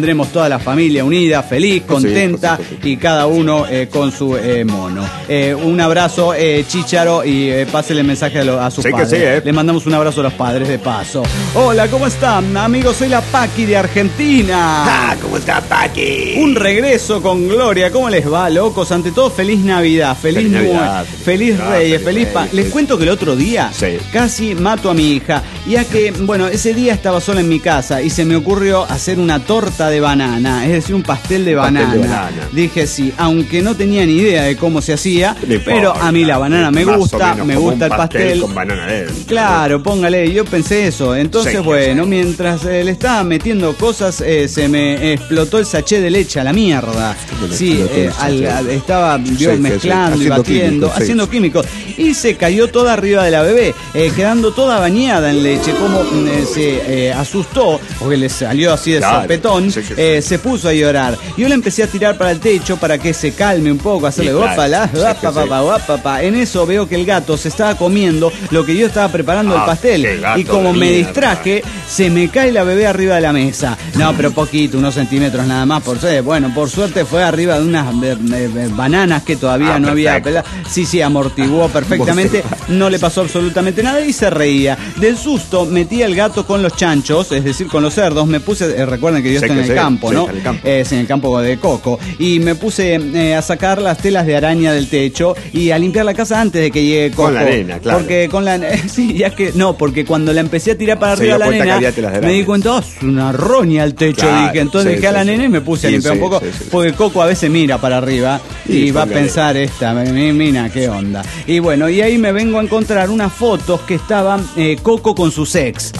saldremos toda la familia unida, feliz, contenta Sí, sí, sí, sí. y cada uno eh, con su eh, mono. Eh, un abrazo, eh, Chícharo, y eh, pásele el mensaje a, lo, a sus Sí que padres. sí, ¿eh? Le mandamos un abrazo a los padres de paso. Hola, ¿cómo están, amigos? Soy la Paqui de Argentina. Ah, ¿cómo está, Paqui? Un regreso con gloria. ¿Cómo les va, locos? Ante todo, feliz Navidad, feliz, Feliz Nue- Navidad, feliz, feliz Navidad, Reyes, feliz feliz pa- Reyes, Les sí. cuento que el otro día Sí. casi mato a mi hija, ya que, bueno, ese día estaba sola en mi casa y se me ocurrió hacer una torta de banana, es decir, un pastel de, Un pastel banana. de banana. Dije sí, aunque no tenía ni idea de cómo se hacía, No importa, pero a mí la banana me más o gusta, menos me como gusta un el pastel. con banana dentro. Claro, póngale, yo pensé eso. Entonces, Sí, bueno, mientras eh, le estaba metiendo cosas, eh, se me explotó el sachet de leche a la mierda. le Sí, explotó eh, el al- sachet? al- estaba vio, Sí, sí, sí, mezclando y haciendo batiendo, químicos, sí. haciendo químicos. Y se cayó toda arriba de la bebé, eh, quedando toda bañada en leche. Como mm, eh, se eh, asustó, porque le salió así de Claro, sopetón, sí, sí, sí. eh, se puso a llorar. Yo le empecé a tirar para el techo para que se calme un poco, hacerle Y claro, guapa, la, sí, guapa, sí, papá, sí. guapa, papá. En eso veo que el gato se estaba comiendo lo que yo estaba preparando el Ah, pastel. qué gato Y como de me mierda. distraje, se me cae la bebé arriba de la mesa. No, pero poquito, unos centímetros nada más. Por suerte. Bueno, por suerte fue arriba de unas eh, eh, bananas que todavía Ah, no había perfecto. pelado. Sí, sí, amortiguó perfectamente. No le pasó absolutamente nada y se reía. Del susto metí al gato con los chanchos, es decir, con los cerdos. Me puse, eh, recuerden que yo Sí, estoy en que el sí, campo, sí, ¿no? está en el campo. Es en el campo de Coco. Y me puse eh, a sacar las telas de araña del techo y a limpiar la casa antes de que llegue Coco. Con la arena, claro. Porque con la sí, ya que no, porque cuando la empecé a tirar para Se arriba dio la cuenta que nena, había telas de me di araña. cuenta, oh, es una roña al techo, Claro, dije. Entonces sí, dejé a la sí, nena sí. y me puse a Sí, limpiar sí, un poco, sí, sí. porque Coco a veces mira para arriba y Sí, va a póngale. pensar esta, mi- mina, qué onda. Y bueno, y ahí me vengo a encontrar unas fotos que estaban eh, Coco con sus ex.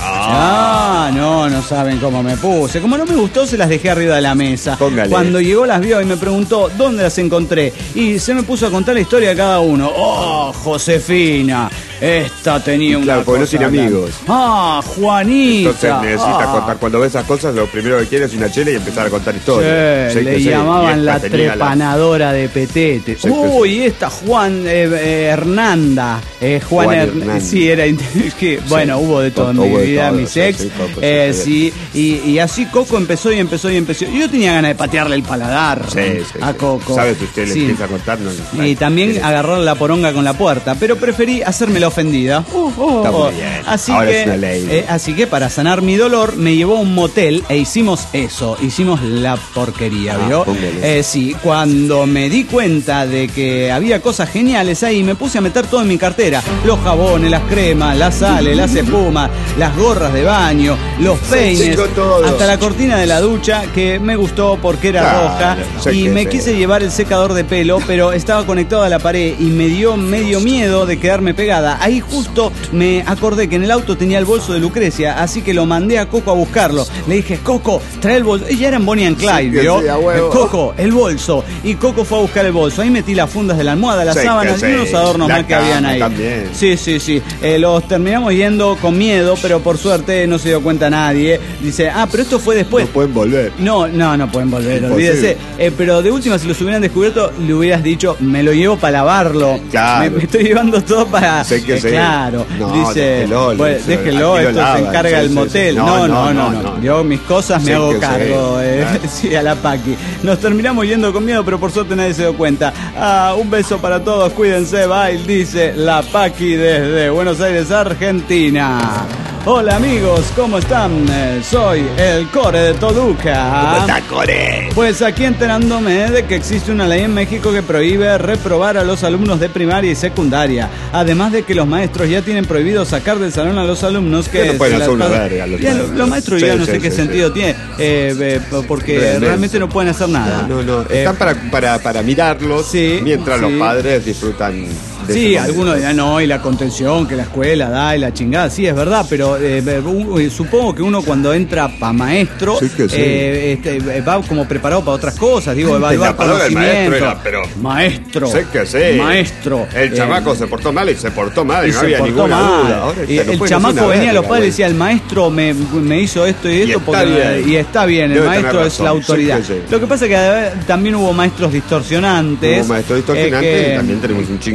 Ah, no, no saben cómo me puse. Como no me gustó, se las dejé arriba de la mesa. Póngale. Cuando llegó las vio y me preguntó dónde las encontré. Y se me puso a contar la historia de cada uno. Oh, Josefina, esta tenía una Claro, porque no cosa tiene blanca. amigos. Ah, Juanita. Entonces necesita ah. contar. Cuando ve esas cosas, lo primero que quiere es una chela y empezar a contar historias. Sí, Sí, le que sí. Y llamaban esta la tenía trepanadora de petete. Sí, que Uy, esta Juan eh, eh, Hernanda. eh, Juan, Juan Hern- Hernanda. Sí, era. int- que, bueno, hubo de todo en Hubo mi de vida, todo, mis sí, ex. sí, Coco, sí, eh, está sí, y, y así Coco empezó y empezó y empezó. Yo tenía ganas de patearle el paladar Sí, sí, a sí. Coco. ¿Sabe que usted le Sí. empieza a contar? No, no, Y también tiene- agarrar la poronga con la puerta, pero preferí hacerme la ofendida. Uh, uh, Está muy uh. bien. Así Ahora que, es una ley. eh, así que para sanar mi dolor me llevó a un motel e hicimos eso, hicimos la porquería, Ah, ¿vio? póngale. Eh, sí, cuando me di cuenta de que había cosas geniales ahí, me puse a meter todo en mi cartera: los jabones, las cremas, las sales, las espumas, las gorras de baño, los peines, chico, todo. hasta la cortina de la ducha, que me gustó porque era Claro, roja, sé y que me sí. quise llevar el secador de pelo, pero estaba conectado a la pared y me dio medio miedo de quedarme pegada. Ahí justo me acordé que en el auto tenía el bolso de Lucrecia, así que lo mandé a Coco a buscarlo. Le dije, Coco, trae el bolso. Ella era en Bonnie and Clyde, Sí, que ¿vio? sí, a huevo. Coco, el bolso. Y Coco fue a buscar el bolso. Ahí metí las fundas de la almohada, las Sí, que sábanas sí. y unos adornos La más que habían cama ahí. también. Sí, sí, sí. Eh, los terminamos yendo con miedo, pero por suerte no se dio cuenta nadie. Dice, ah, pero esto fue después. No pueden volver. No, no, no pueden volver, Imposible. olvídese. Eh, pero de última, si los hubieran descubierto, le hubieras dicho, me lo llevo para lavarlo. Claro. Me, me estoy llevando todo para. Sé que Eh, sí. Claro. No, Dice, déjelo, bueno, dice, déjelo, aquí lo esto se lavan, encarga sí, el sí, motel. sí. No, no, no, no. no, no. Yo mis cosas me Sé hago que sí. cargo. eh. Claro. Sí, a la Paqui. Nos terminamos yendo con miedo, pero por suerte nadie se dio cuenta. Ah, un beso para todos, cuídense, bye, dice la Paqui desde Buenos Aires, Argentina. Hola amigos, ¿cómo están? Eh, soy el Core de Toluca. ¿Cómo está, Core? Pues aquí enterándome de que existe una ley en México que prohíbe reprobar a los alumnos de primaria y secundaria. Además de que los maestros ya tienen prohibido sacar del salón a los alumnos que... Ya no pueden se hacer las una pasan- verga los Ya, maestros. los maestros Sí, ya no sí, sé qué sí, sentido sí. tiene, eh, eh, porque Realmente. realmente no pueden hacer nada. No, no, Eh, están para, para, para mirarlos sí, mientras sí. los padres disfrutan de Sí, ese algunos momento. dirán, no, y la contención que la escuela da y la chingada, sí, es verdad, pero eh, un- supongo que uno cuando entra para maestro Sí que sí. eh, este, eh, va como preparado para otras cosas, digo, evaluar La palabra del maestro conocimiento. era, pero- Maestro. Sé que sí. Maestro. El Eh, chamaco se portó mal y se portó mal y, y no se había portó ninguna mal. duda. Ahora, Y este, no el pueden chamaco hacer una venía a los verga, padres y güey. decía, el maestro me, me hizo esto y Y esto está porque bien. y está bien, el Debe tener maestro es razón, la sí autoridad. que sí. Lo que pasa es que eh, también hubo maestros distorsionantes. Hubo maestros distorsionantes eh, que- y también tenemos un chingo Claro, de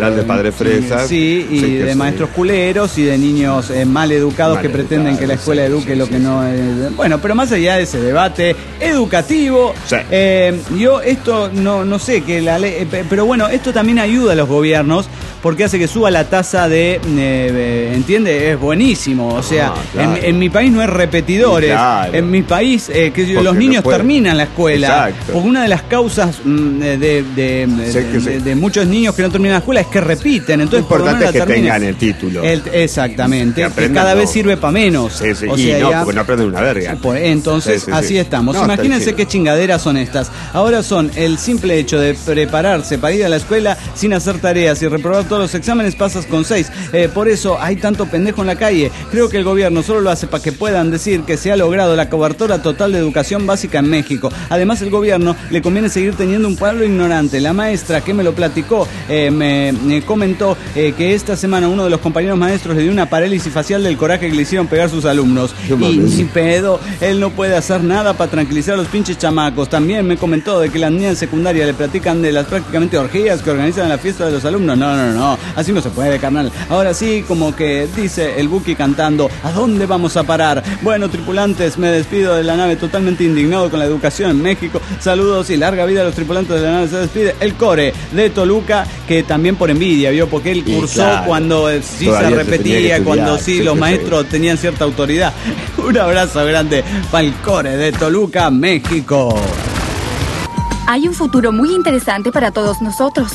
general de padres fresas. Sí, y sí, de sí. maestros culeros y de niños eh, mal educados Mal que educados, pretenden que la escuela sí, eduque sí, lo sí, que sí. no es. Bueno, pero más allá de ese debate educativo, Sí. eh, yo esto no, no sé, que la ley, eh, pero bueno, esto también ayuda a los gobiernos porque hace que suba la tasa de, eh, ¿entiende? Es buenísimo, o sea, Ah, claro. en, en mi país no es repetidores, Claro. en mi país eh, que Porque los no niños puede. terminan la escuela, Exacto. porque una de las causas mm, de, de, de, Sí, de- que sí. de- de muchos niños que no terminan la escuela es que repiten, entonces Lo importante por lo menos es que la terminen. tengan el título. El- exactamente, Que que, aprendan cada vez todo. sirve para menos. Sí, sí. O y sea, no, ya- porque no aprenden una verga. pues, entonces, Sí, sí, así sí. estamos. No, está Imagínense chido. qué chingaderas son estas. Ahora son el simple hecho de prepararse para ir a la escuela sin hacer tareas y reprobar todos los exámenes, pasas con seis. Eh, por eso hay tanto pendejo en la calle. Creo que el gobierno solo lo hace para que puedan decir que se ha logrado la cobertura total de educación básica en México. Además, el gobierno le conviene seguir teniendo un pueblo ignorante. La maestra que me lo platicó eh, me, me comentó eh, que esta semana uno de los compañeros maestros le dio una parálisis facial del coraje que le hicieron pegar sus alumnos. Qué Y mames. ni pedo, él no puede hacer nada para tranquilizar a los pinches chamacos. También me comentó de que las niñas en secundaria le platican de las prácticamente orgías que organizan en la fiesta de los alumnos. No, no, no, así no se puede, carnal. Ahora sí, como que dice el Buki cantando, ¿a dónde vamos a parar? Bueno, tripulantes, me despido de la nave totalmente indignado con la educación en México. Saludos y larga vida a los tripulantes de la nave. Se despide el Core de Toluca, que también por envidia, ¿vio? Porque él Y cursó claro, cuando eh, sí se todavía se tenía repetía, que cuando estudiar, sí, sí, los sí, maestros tenían cierta autoridad. Un abrazo grande para el Core de Toluca, México. Hay un futuro muy interesante para todos nosotros.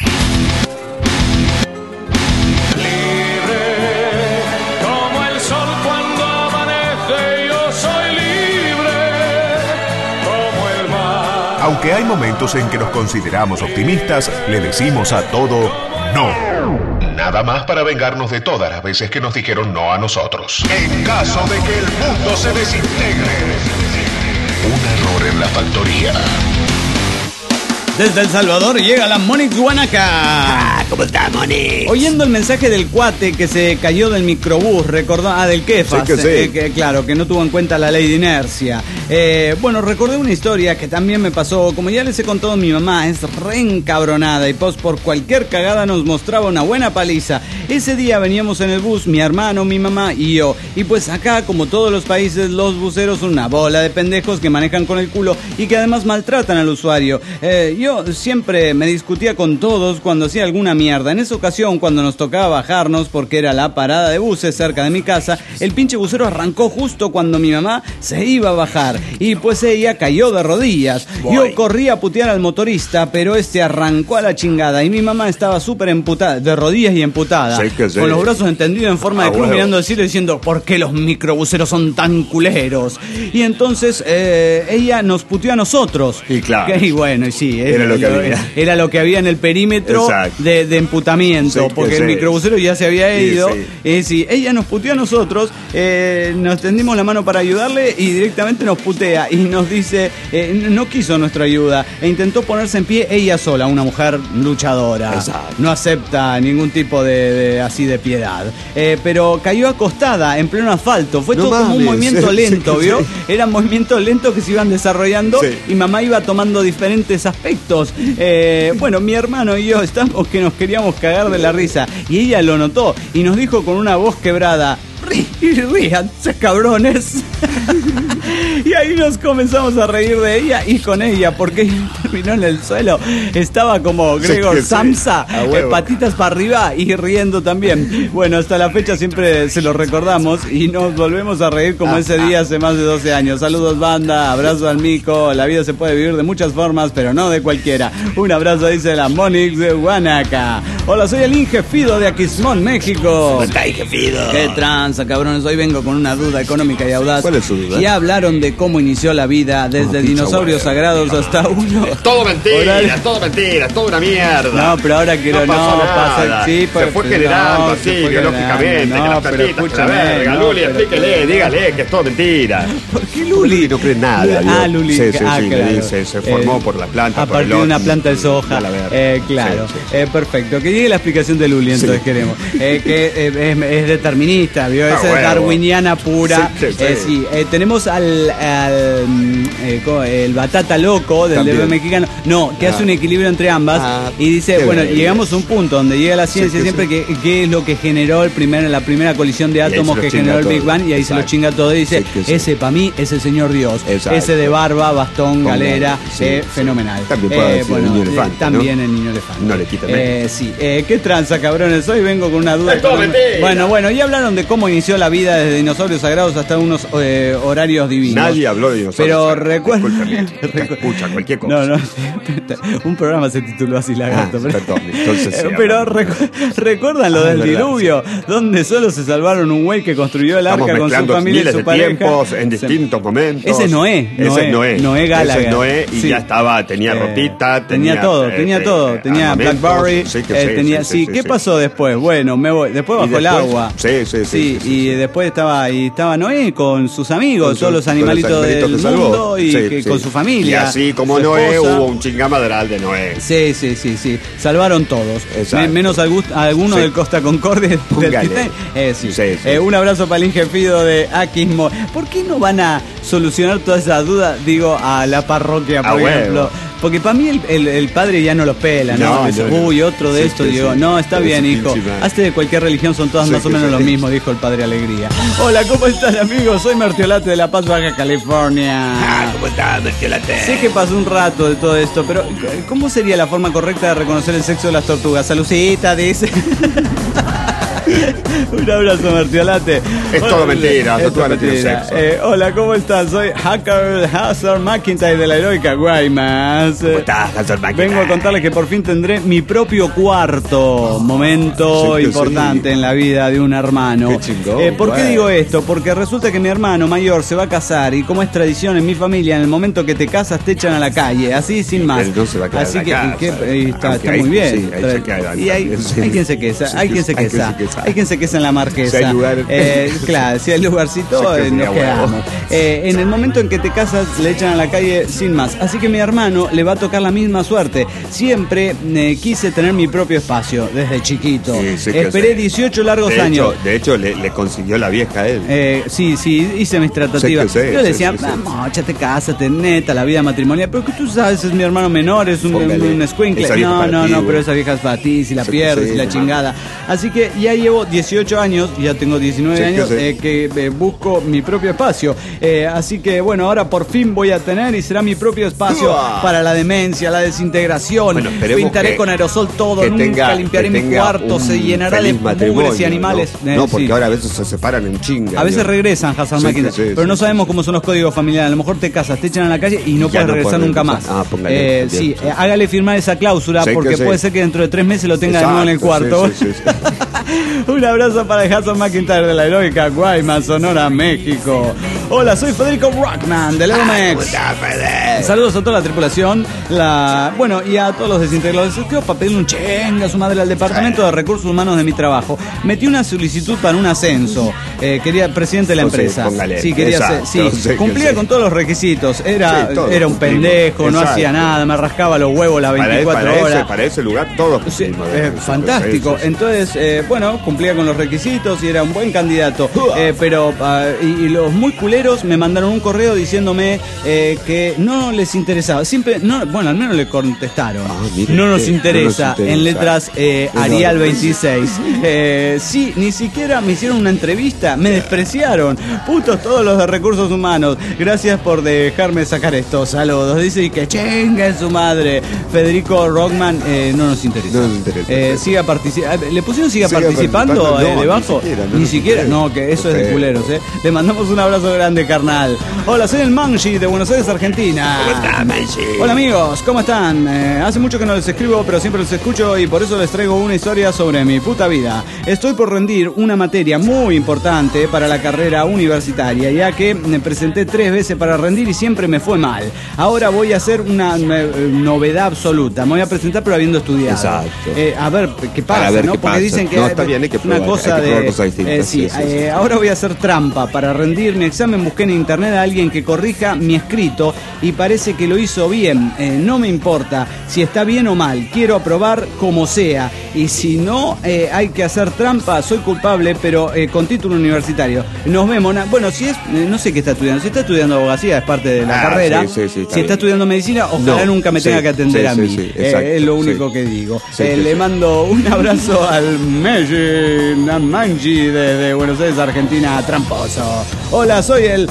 Como el sol cuando amanece, yo soy libre, como el mar. Aunque hay momentos en que nos consideramos optimistas, le decimos a todo no. Nada más para vengarnos de todas las veces que nos dijeron no a nosotros. En caso de que el mundo se desintegre, un error en la factoría. Desde El Salvador llega la Monix Guanaca. Ah, ¿cómo está, Moni? Oyendo el mensaje del cuate que se cayó del microbús, recordó, ah, del Kefas, Sí, que sí. eh, que, claro, que no tuvo en cuenta la ley de inercia. Eh, bueno, recordé una historia que también me pasó, como ya les he contado, mi mamá es re encabronada y pues por cualquier cagada nos mostraba una buena paliza. Ese día veníamos en el bus, mi hermano, mi mamá y yo, y pues acá, como todos los países, los buceros son una bola de pendejos que manejan con el culo y que además maltratan al usuario. Eh, yo siempre me discutía con todos cuando hacía alguna mierda. En esa ocasión, cuando nos tocaba bajarnos, porque era la parada de buses cerca de mi casa, el pinche busero arrancó justo cuando mi mamá se iba a bajar. Y pues ella cayó de rodillas. Yo corrí a putear al motorista, pero este arrancó a la chingada. Y mi mamá estaba súper emputada, de rodillas y emputada. Sí que sí. Con los brazos entendidos en forma Ah, de cruz, huevo. mirando al cielo diciendo, ¿por qué los microbuseros son tan culeros? Y entonces eh, ella nos puteó a nosotros. Y claro. Que- y bueno, y sí, Era lo que había. era lo que había en el perímetro Exacto. de, de emputamiento, Sí, que porque el sí. microbusero ya se había Sí, ido. sí. Eh, sí, ella nos puteó a nosotros, eh, nos tendimos la mano para ayudarle y directamente nos putea y nos dice, eh, no quiso nuestra ayuda e intentó ponerse en pie ella sola, una mujer luchadora. Exacto. No acepta ningún tipo de, de- así de piedad. Eh, pero cayó acostada en pleno asfalto. Fue No todo como un mames. movimiento Sí, lento, sí, ¿vio? sí. Eran movimientos lentos que se iban desarrollando Sí. y mamá iba tomando diferentes aspectos. Eh, bueno, mi hermano y yo estamos que nos queríamos cagar de la risa y ella lo notó y nos dijo con una voz quebrada, "Rí- ríanse, cabrones". Y ahí nos comenzamos a reír de ella y con ella, porque ella terminó en el suelo. Estaba como Sí, Gregor que sí. Samsa, A eh, huevo. patitas para arriba y riendo también. Bueno, hasta la fecha siempre se lo recordamos y nos volvemos a reír como ese día hace más de doce años. Saludos, banda, abrazo al Mico. La vida se puede vivir de muchas formas, pero no de cualquiera. Un abrazo, dice la Monix de Guanaca. Hola, soy el Inge Fido de Aquismón, México. ¿Cómo está, jefido? Qué tranza, cabrones. Hoy vengo con una duda económica y audaz. ¿Cuál es su duda? Ya hablaron de cómo inició la vida, desde Oh, dinosaurios pinche sagrados hasta uno. Todo mentira, Horario. todo mentira, toda una mierda. No, pero ahora quiero no pasó no, nada. pasa- sí, se pero- fue pero generando no, así, se fue biológicamente, generando, que no, las pero plantitas, que la escúchame, verga. no, Luli, pero explíquele, escúchame. dígale que es todo mentira. ¿Por qué Luli? No cree nada. Ah, ¿vio? Luli. Sí, sí, ah, sí, claro. le dice, se formó por la planta, A por el partir de una otro, planta de soja. a la verga. Eh, claro. Sí, sí, sí. Eh, perfecto. Que sigue la explicación de Luli, entonces Sí. queremos. Eh, que eh, es, es determinista, ¿vio? Ah, Esa es bueno. darwiniana pura. Sí, sí, sí. Eh, sí. Eh, tenemos al, al mm, eh, ¿cómo? el batata loco del También. D B mexicano. No, que Ah. hace un equilibrio entre ambas. Ah, y dice, qué bueno, bello. llegamos a un punto donde llega la ciencia Sí, que siempre sí. que qué es lo que generó el primer, la primera colisión de ahí se átomos los que chinga generó el todo. Big Bang y ahí se lo Exacto. chinga todo y dice, Sí, que sí. ese para mí es el señor Dios. Exacto. Ese de barba, bastón, Con galera, ganas, sí, eh, sí. fenomenal. También puede decir el niño elefante, eh, También ¿no? el niño elefante. No le quita eh, Sí, eh, ¿qué tranza, cabrones? Hoy vengo con una duda. Es todo mentira. Bueno, bueno, ya hablaron de cómo inició la vida desde dinosaurios sagrados hasta unos eh, horarios divinos. Nadie habló de dinosaurios. Pero sagrados. recuerden. Discúlpeme, usted escucha cualquier cosa. No, no, un programa se tituló así, Lagarto. Ah, pero perdón, entonces sí, Eh, pero hablamos. recu- recuerdan lo Ah, del es verdad, diluvio, donde solo se salvaron un güey que construyó el Estamos arca con su mezclando familia y miles su de pareja. tiempos en Se- distintos momentos. Ese es Noé, Ese Noé, es Noé. Noé Gallagher. Ese es Noé y Sí. ya estaba, tenía Eh, ropita, tenía, tenía, todo, eh, tenía eh, todo, tenía armamentos. Blackberry, Sí, que eh, sí, tenía, sí, sí, ¿qué sí. pasó después? Bueno, me voy, después Y bajo el después- agua. Sí, sí, sí, sí, sí, y sí. después estaba, y estaba Noé con sus amigos, Con todos su- los con animalitos los del animalitos que salvó. mundo y Sí, que- sí. con su familia. Y así como su Noé, esposa. hubo un chingamadral de Noé. Sí, sí, sí, sí. Salvaron todos. Exacto. Me- menos algún, alguno Sí. del Costa Concordia del Póngale. Titanic. Eh, sí. Sí, sí. Eh, un abrazo para el injefido de Aquismo. ¿Por qué no van a solucionar todas esas dudas, digo, a la parroquia, por A huevo. ejemplo? Porque para mí el, el- el padre ya no los pela, ¿no? No, Dice, no, no. uy, otro de Sí, esto. sí, Digo, sí. no, está Ese bien, hijo. pinche madre. Hazte de cualquier religión, son todas Sí, más o que menos sí. lo mismo, dijo el padre Alegría. Hola, ¿cómo están, amigos? Soy Martiolate de La Paz, Baja California. Ah, ¿cómo estás, Mertiolate? Sé que pasó un rato de todo esto, pero ¿cómo sería la forma correcta de reconocer el sexo de las tortugas? Salucita, dice. Un abrazo, Martiolate. Es todo mentira, es las tortugas todo no tienen mentira. sexo. Eh, hola, ¿cómo estás? Soy Hacker Hazard McIntyre de la heroica Guaymas. ¿Cómo estás, Hazard McIntyre? Vengo a contarles que por fin tendré mi propio cuarto. Momento Sí, que importante sí. en la vida de un hermano. Qué chingón, Eh, ¿Por qué bueno. digo esto? Porque resulta que mi hermano mayor se va a casar y como es tradición en mi familia, en el momento que te casas te echan a la calle, así sin más. Él no se va a quedar Así en que, la casa. que- eh, está, Aunque está hay- muy bien. sí, ahí se queda. y hay, Sí. hay quien se quesa, Sí, hay quien se hay quien quesa, se quesa. hay quien se quesa en la marquesa. Si hay lugar. Eh, claro, si hay lugarcito, Sí, que eh, sí, nos a huevo. quedamos. Eh, en el momento en que te casas, le echan a la calle sin más. Así que mi hermano le va a tocar la misma suerte. Siempre eh, quise tener mi propio espacio desde chiquito. Sí, sí que Esperé sí. dieciocho largos de años. Hecho, de hecho, le, le consiguió la vieja a él. Eh, sí, sí, hice mis tratativas. Sí que sí, Yo le sí, decía, sí, sí. vamos, te cásate, neta, la vida matrimonial. Pero que tú sabes, es mi hermano menor, es un, Póngale. un escuincle. Esa vieja No, para no, ti, no, güey. pero esa vieja es para ti, si la Sí que pierdes, sí, y la no. chingada. Así que ya llevo dieciocho años, ya tengo diecinueve Sí que años, sí. eh, que eh, busco mi propio espacio. Eh, así que bueno, ahora por fin voy a tener y será mi propio espacio Uah. para la demencia, la desintegración. Bueno, esperemos Pintaré que- con aerosol todo, que nunca tenga- limpiaré que mi tenga cuarto, un se llenará de feliz matrimonio, mugres y animales. No, Eh, no porque sí. ahora a veces se separan en chinga. A veces ¿no? regresan, Hazard Sí, McIntyre, sí, sí, pero no sí, sabemos sí. cómo son los códigos familiares. A lo mejor te casas, te echan a la calle y no Ya puedes no regresar puedes nunca más. regresar. Ah, póngale, Eh, sí, bien, sí. eh, hágale firmar esa cláusula Sí, porque que sí. puede ser que dentro de tres meses lo tenga de nuevo en el Exacto, cuarto. sí, sí, sí. Un abrazo para Hazard McIntyre de la heroica Guaymas, Sonora, México. Hola, soy Federico Rockman de ¿Cómo Ledomex. estás, Fede? Saludos a toda la tripulación, la bueno, y a todos los desintegrados. Quiero para pedirle un chenga a su madre al departamento de recursos humanos de mi trabajo. Metí una solicitud para un ascenso. Eh, quería presidente de la Oh, sí, empresa. póngale. Sí, quería ser, Exacto, sí, sí que cumplía sí. con todos los requisitos. Era, Sí, todos era un cumplimos. pendejo, no Exacto. hacía nada, me rascaba los huevos las Para, veinticuatro para horas. ese, para ese lugar todos Sí, cumplimos, eh, sí, fantástico. sí, sí. Entonces, eh, bueno, cumplía con los requisitos y era un buen candidato. Eh, pero, ah, y, y los muy culeros me mandaron un correo diciéndome eh, que no les interesaba. Siempre, no, bueno, al menos le contestaron. Ah, mire no, nos usted, interesa, no nos interesa. en letras eh, No, Arial no. veintiséis. Eh, sí, ni siquiera me hicieron una entrevista, me despreciaron. Putos todos los de recursos humanos. Gracias por dejarme sacar esto. Saludos. Dice y que chinga en su madre. Federico Rockman, eh, no nos interesa. No nos interesa. Eh, siga participando. ¿Le pusieron siga, Siga participando, participando, eh, no, debajo? ni siquiera, no Ni nos siquiera. interesa. No, que eso es de Feo. culeros, ¿eh? Le mandamos un abrazo grande, carnal. Hola, soy el Manji de Buenos Aires, Argentina. ¿Cómo estás, Manji? Hola amigos, ¿cómo están? Eh, hace mucho que no les escribo, pero siempre los escucho y por eso les traigo una historia sobre mi puta vida. Estoy por rendir una materia muy importante para la carrera universitaria, ya que me presenté tres veces para rendir y siempre me fue mal. Ahora voy a hacer una eh, novedad absoluta. Me voy a presentar pero habiendo estudiado. Exacto. Eh, a ver qué pasa, Para ver ¿no? qué Porque pasa. dicen que No, está bien, hay que es una probar, cosa hay que probar de cosas distintas, eh, sí, sí, sí, eh, sí. ahora voy a hacer trampa para rendir mi examen. recién busqué en internet a alguien que corrija mi escrito y parece que lo hizo bien. Eh, no me importa si está bien o mal, quiero aprobar como sea. Y si no eh, hay que hacer trampa, soy culpable, pero eh, con título universitario. Nos vemos. Na- bueno, si es, eh, no sé qué está estudiando. Si está estudiando abogacía, es parte de la Ah, carrera. sí, sí, sí, está si está bien. estudiando medicina, ojalá No, nunca me sí, tenga que atender sí, a sí, mí. sí, Eh, exacto, es lo único sí. que digo. Sí, Eh, sí, le sí. mando un abrazo al Meji Namanji desde Buenos Aires, Argentina, tramposo. Hola, soy el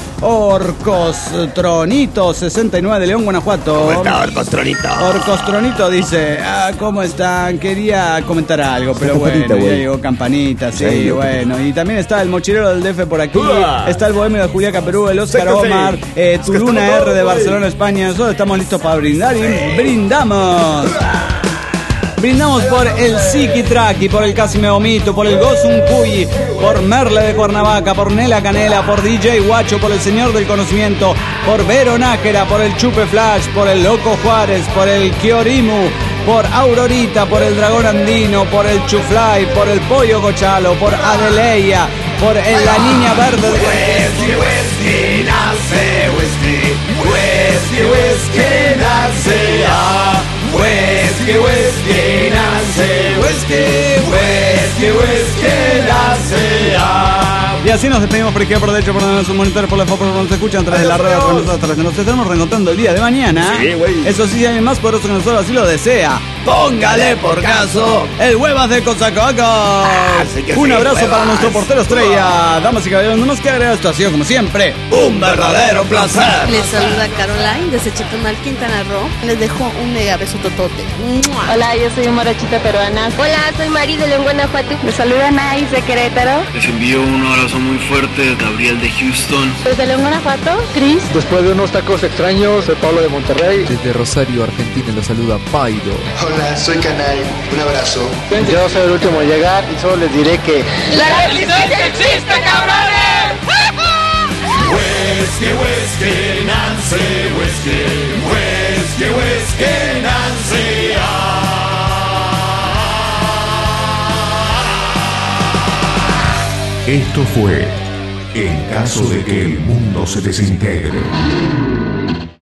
Orcostronito sesenta y nueve de León, Guanajuato. ¿Cómo está, Orcostronito? Orcostronito dice, ah, ¿cómo están? Quería comentar algo, pero Campanita, bueno, ya güey. llegó Campanita, sí, Sí, bueno. Y también está el mochilero del D F por aquí, Uah. está el bohemio de Juliaca, Perú, el Oscar Sécate. Omar, eh, Es que Tuluna estamos R de todos, Barcelona, España. Nosotros estamos listos para brindar y brindamos. Brindamos por el Siki Traki, por el Casi Me Vomito, por el Gosun Cuyi, por Merle de Cuernavaca, por Nela Canela, por D J Guacho, por el Señor del Conocimiento, por Vero Nájera, por el Chupe Flash, por el Loco Juárez, por el Kiorimu, por Aurorita, por el Dragón Andino, por el Chuflay, por el Pollo Cochalo, por Adeleia, por el La Niña Verde de... Whisky, whisky, nace whisky. Whisky, whisky, nace ah. Whisky, whisky, nace whisky. Whisky, whisky, nace ah. Y así nos despedimos por izquierda, por derecho, por donde sus monitores, por la foto, por donde se escuchan, tras de la red, por nosotros, tras de nos estaremos reencontrando el día de mañana. Sí, güey. Eso sí, si alguien más poderoso que nosotros así lo desea. Póngale por caso. El Huevas de Cosacoaco. sí que Un sí, abrazo Huevas. para nuestro portero estrella. Damas y caballeros, no nos queda agregar, esto ha sido como siempre. Un verdadero placer. Les saluda Caroline desde Chetumal, Quintana Roo. Les dejo un mega beso totote. ¡Mua! Hola, yo soy un morochita peruana. Hola, soy Mari de León, Guanajuato. Les saluda Nais de Querétaro. Les envío un abrazo muy fuerte, Gabriel de Houston. Desde León, Guanajuato, Cris. Después de unos tacos extraños, soy Pablo de Monterrey. Desde Rosario, Argentina, los saluda Pairo. Hola, soy Canay. Un abrazo. Yo soy el último a llegar y solo les diré que... ¡La resistencia existe, cabrones! Whisky, whisky, Nancy, whisky. Whisky, whisky, Nancy ah. Esto fue En caso de que el mundo se desintegre.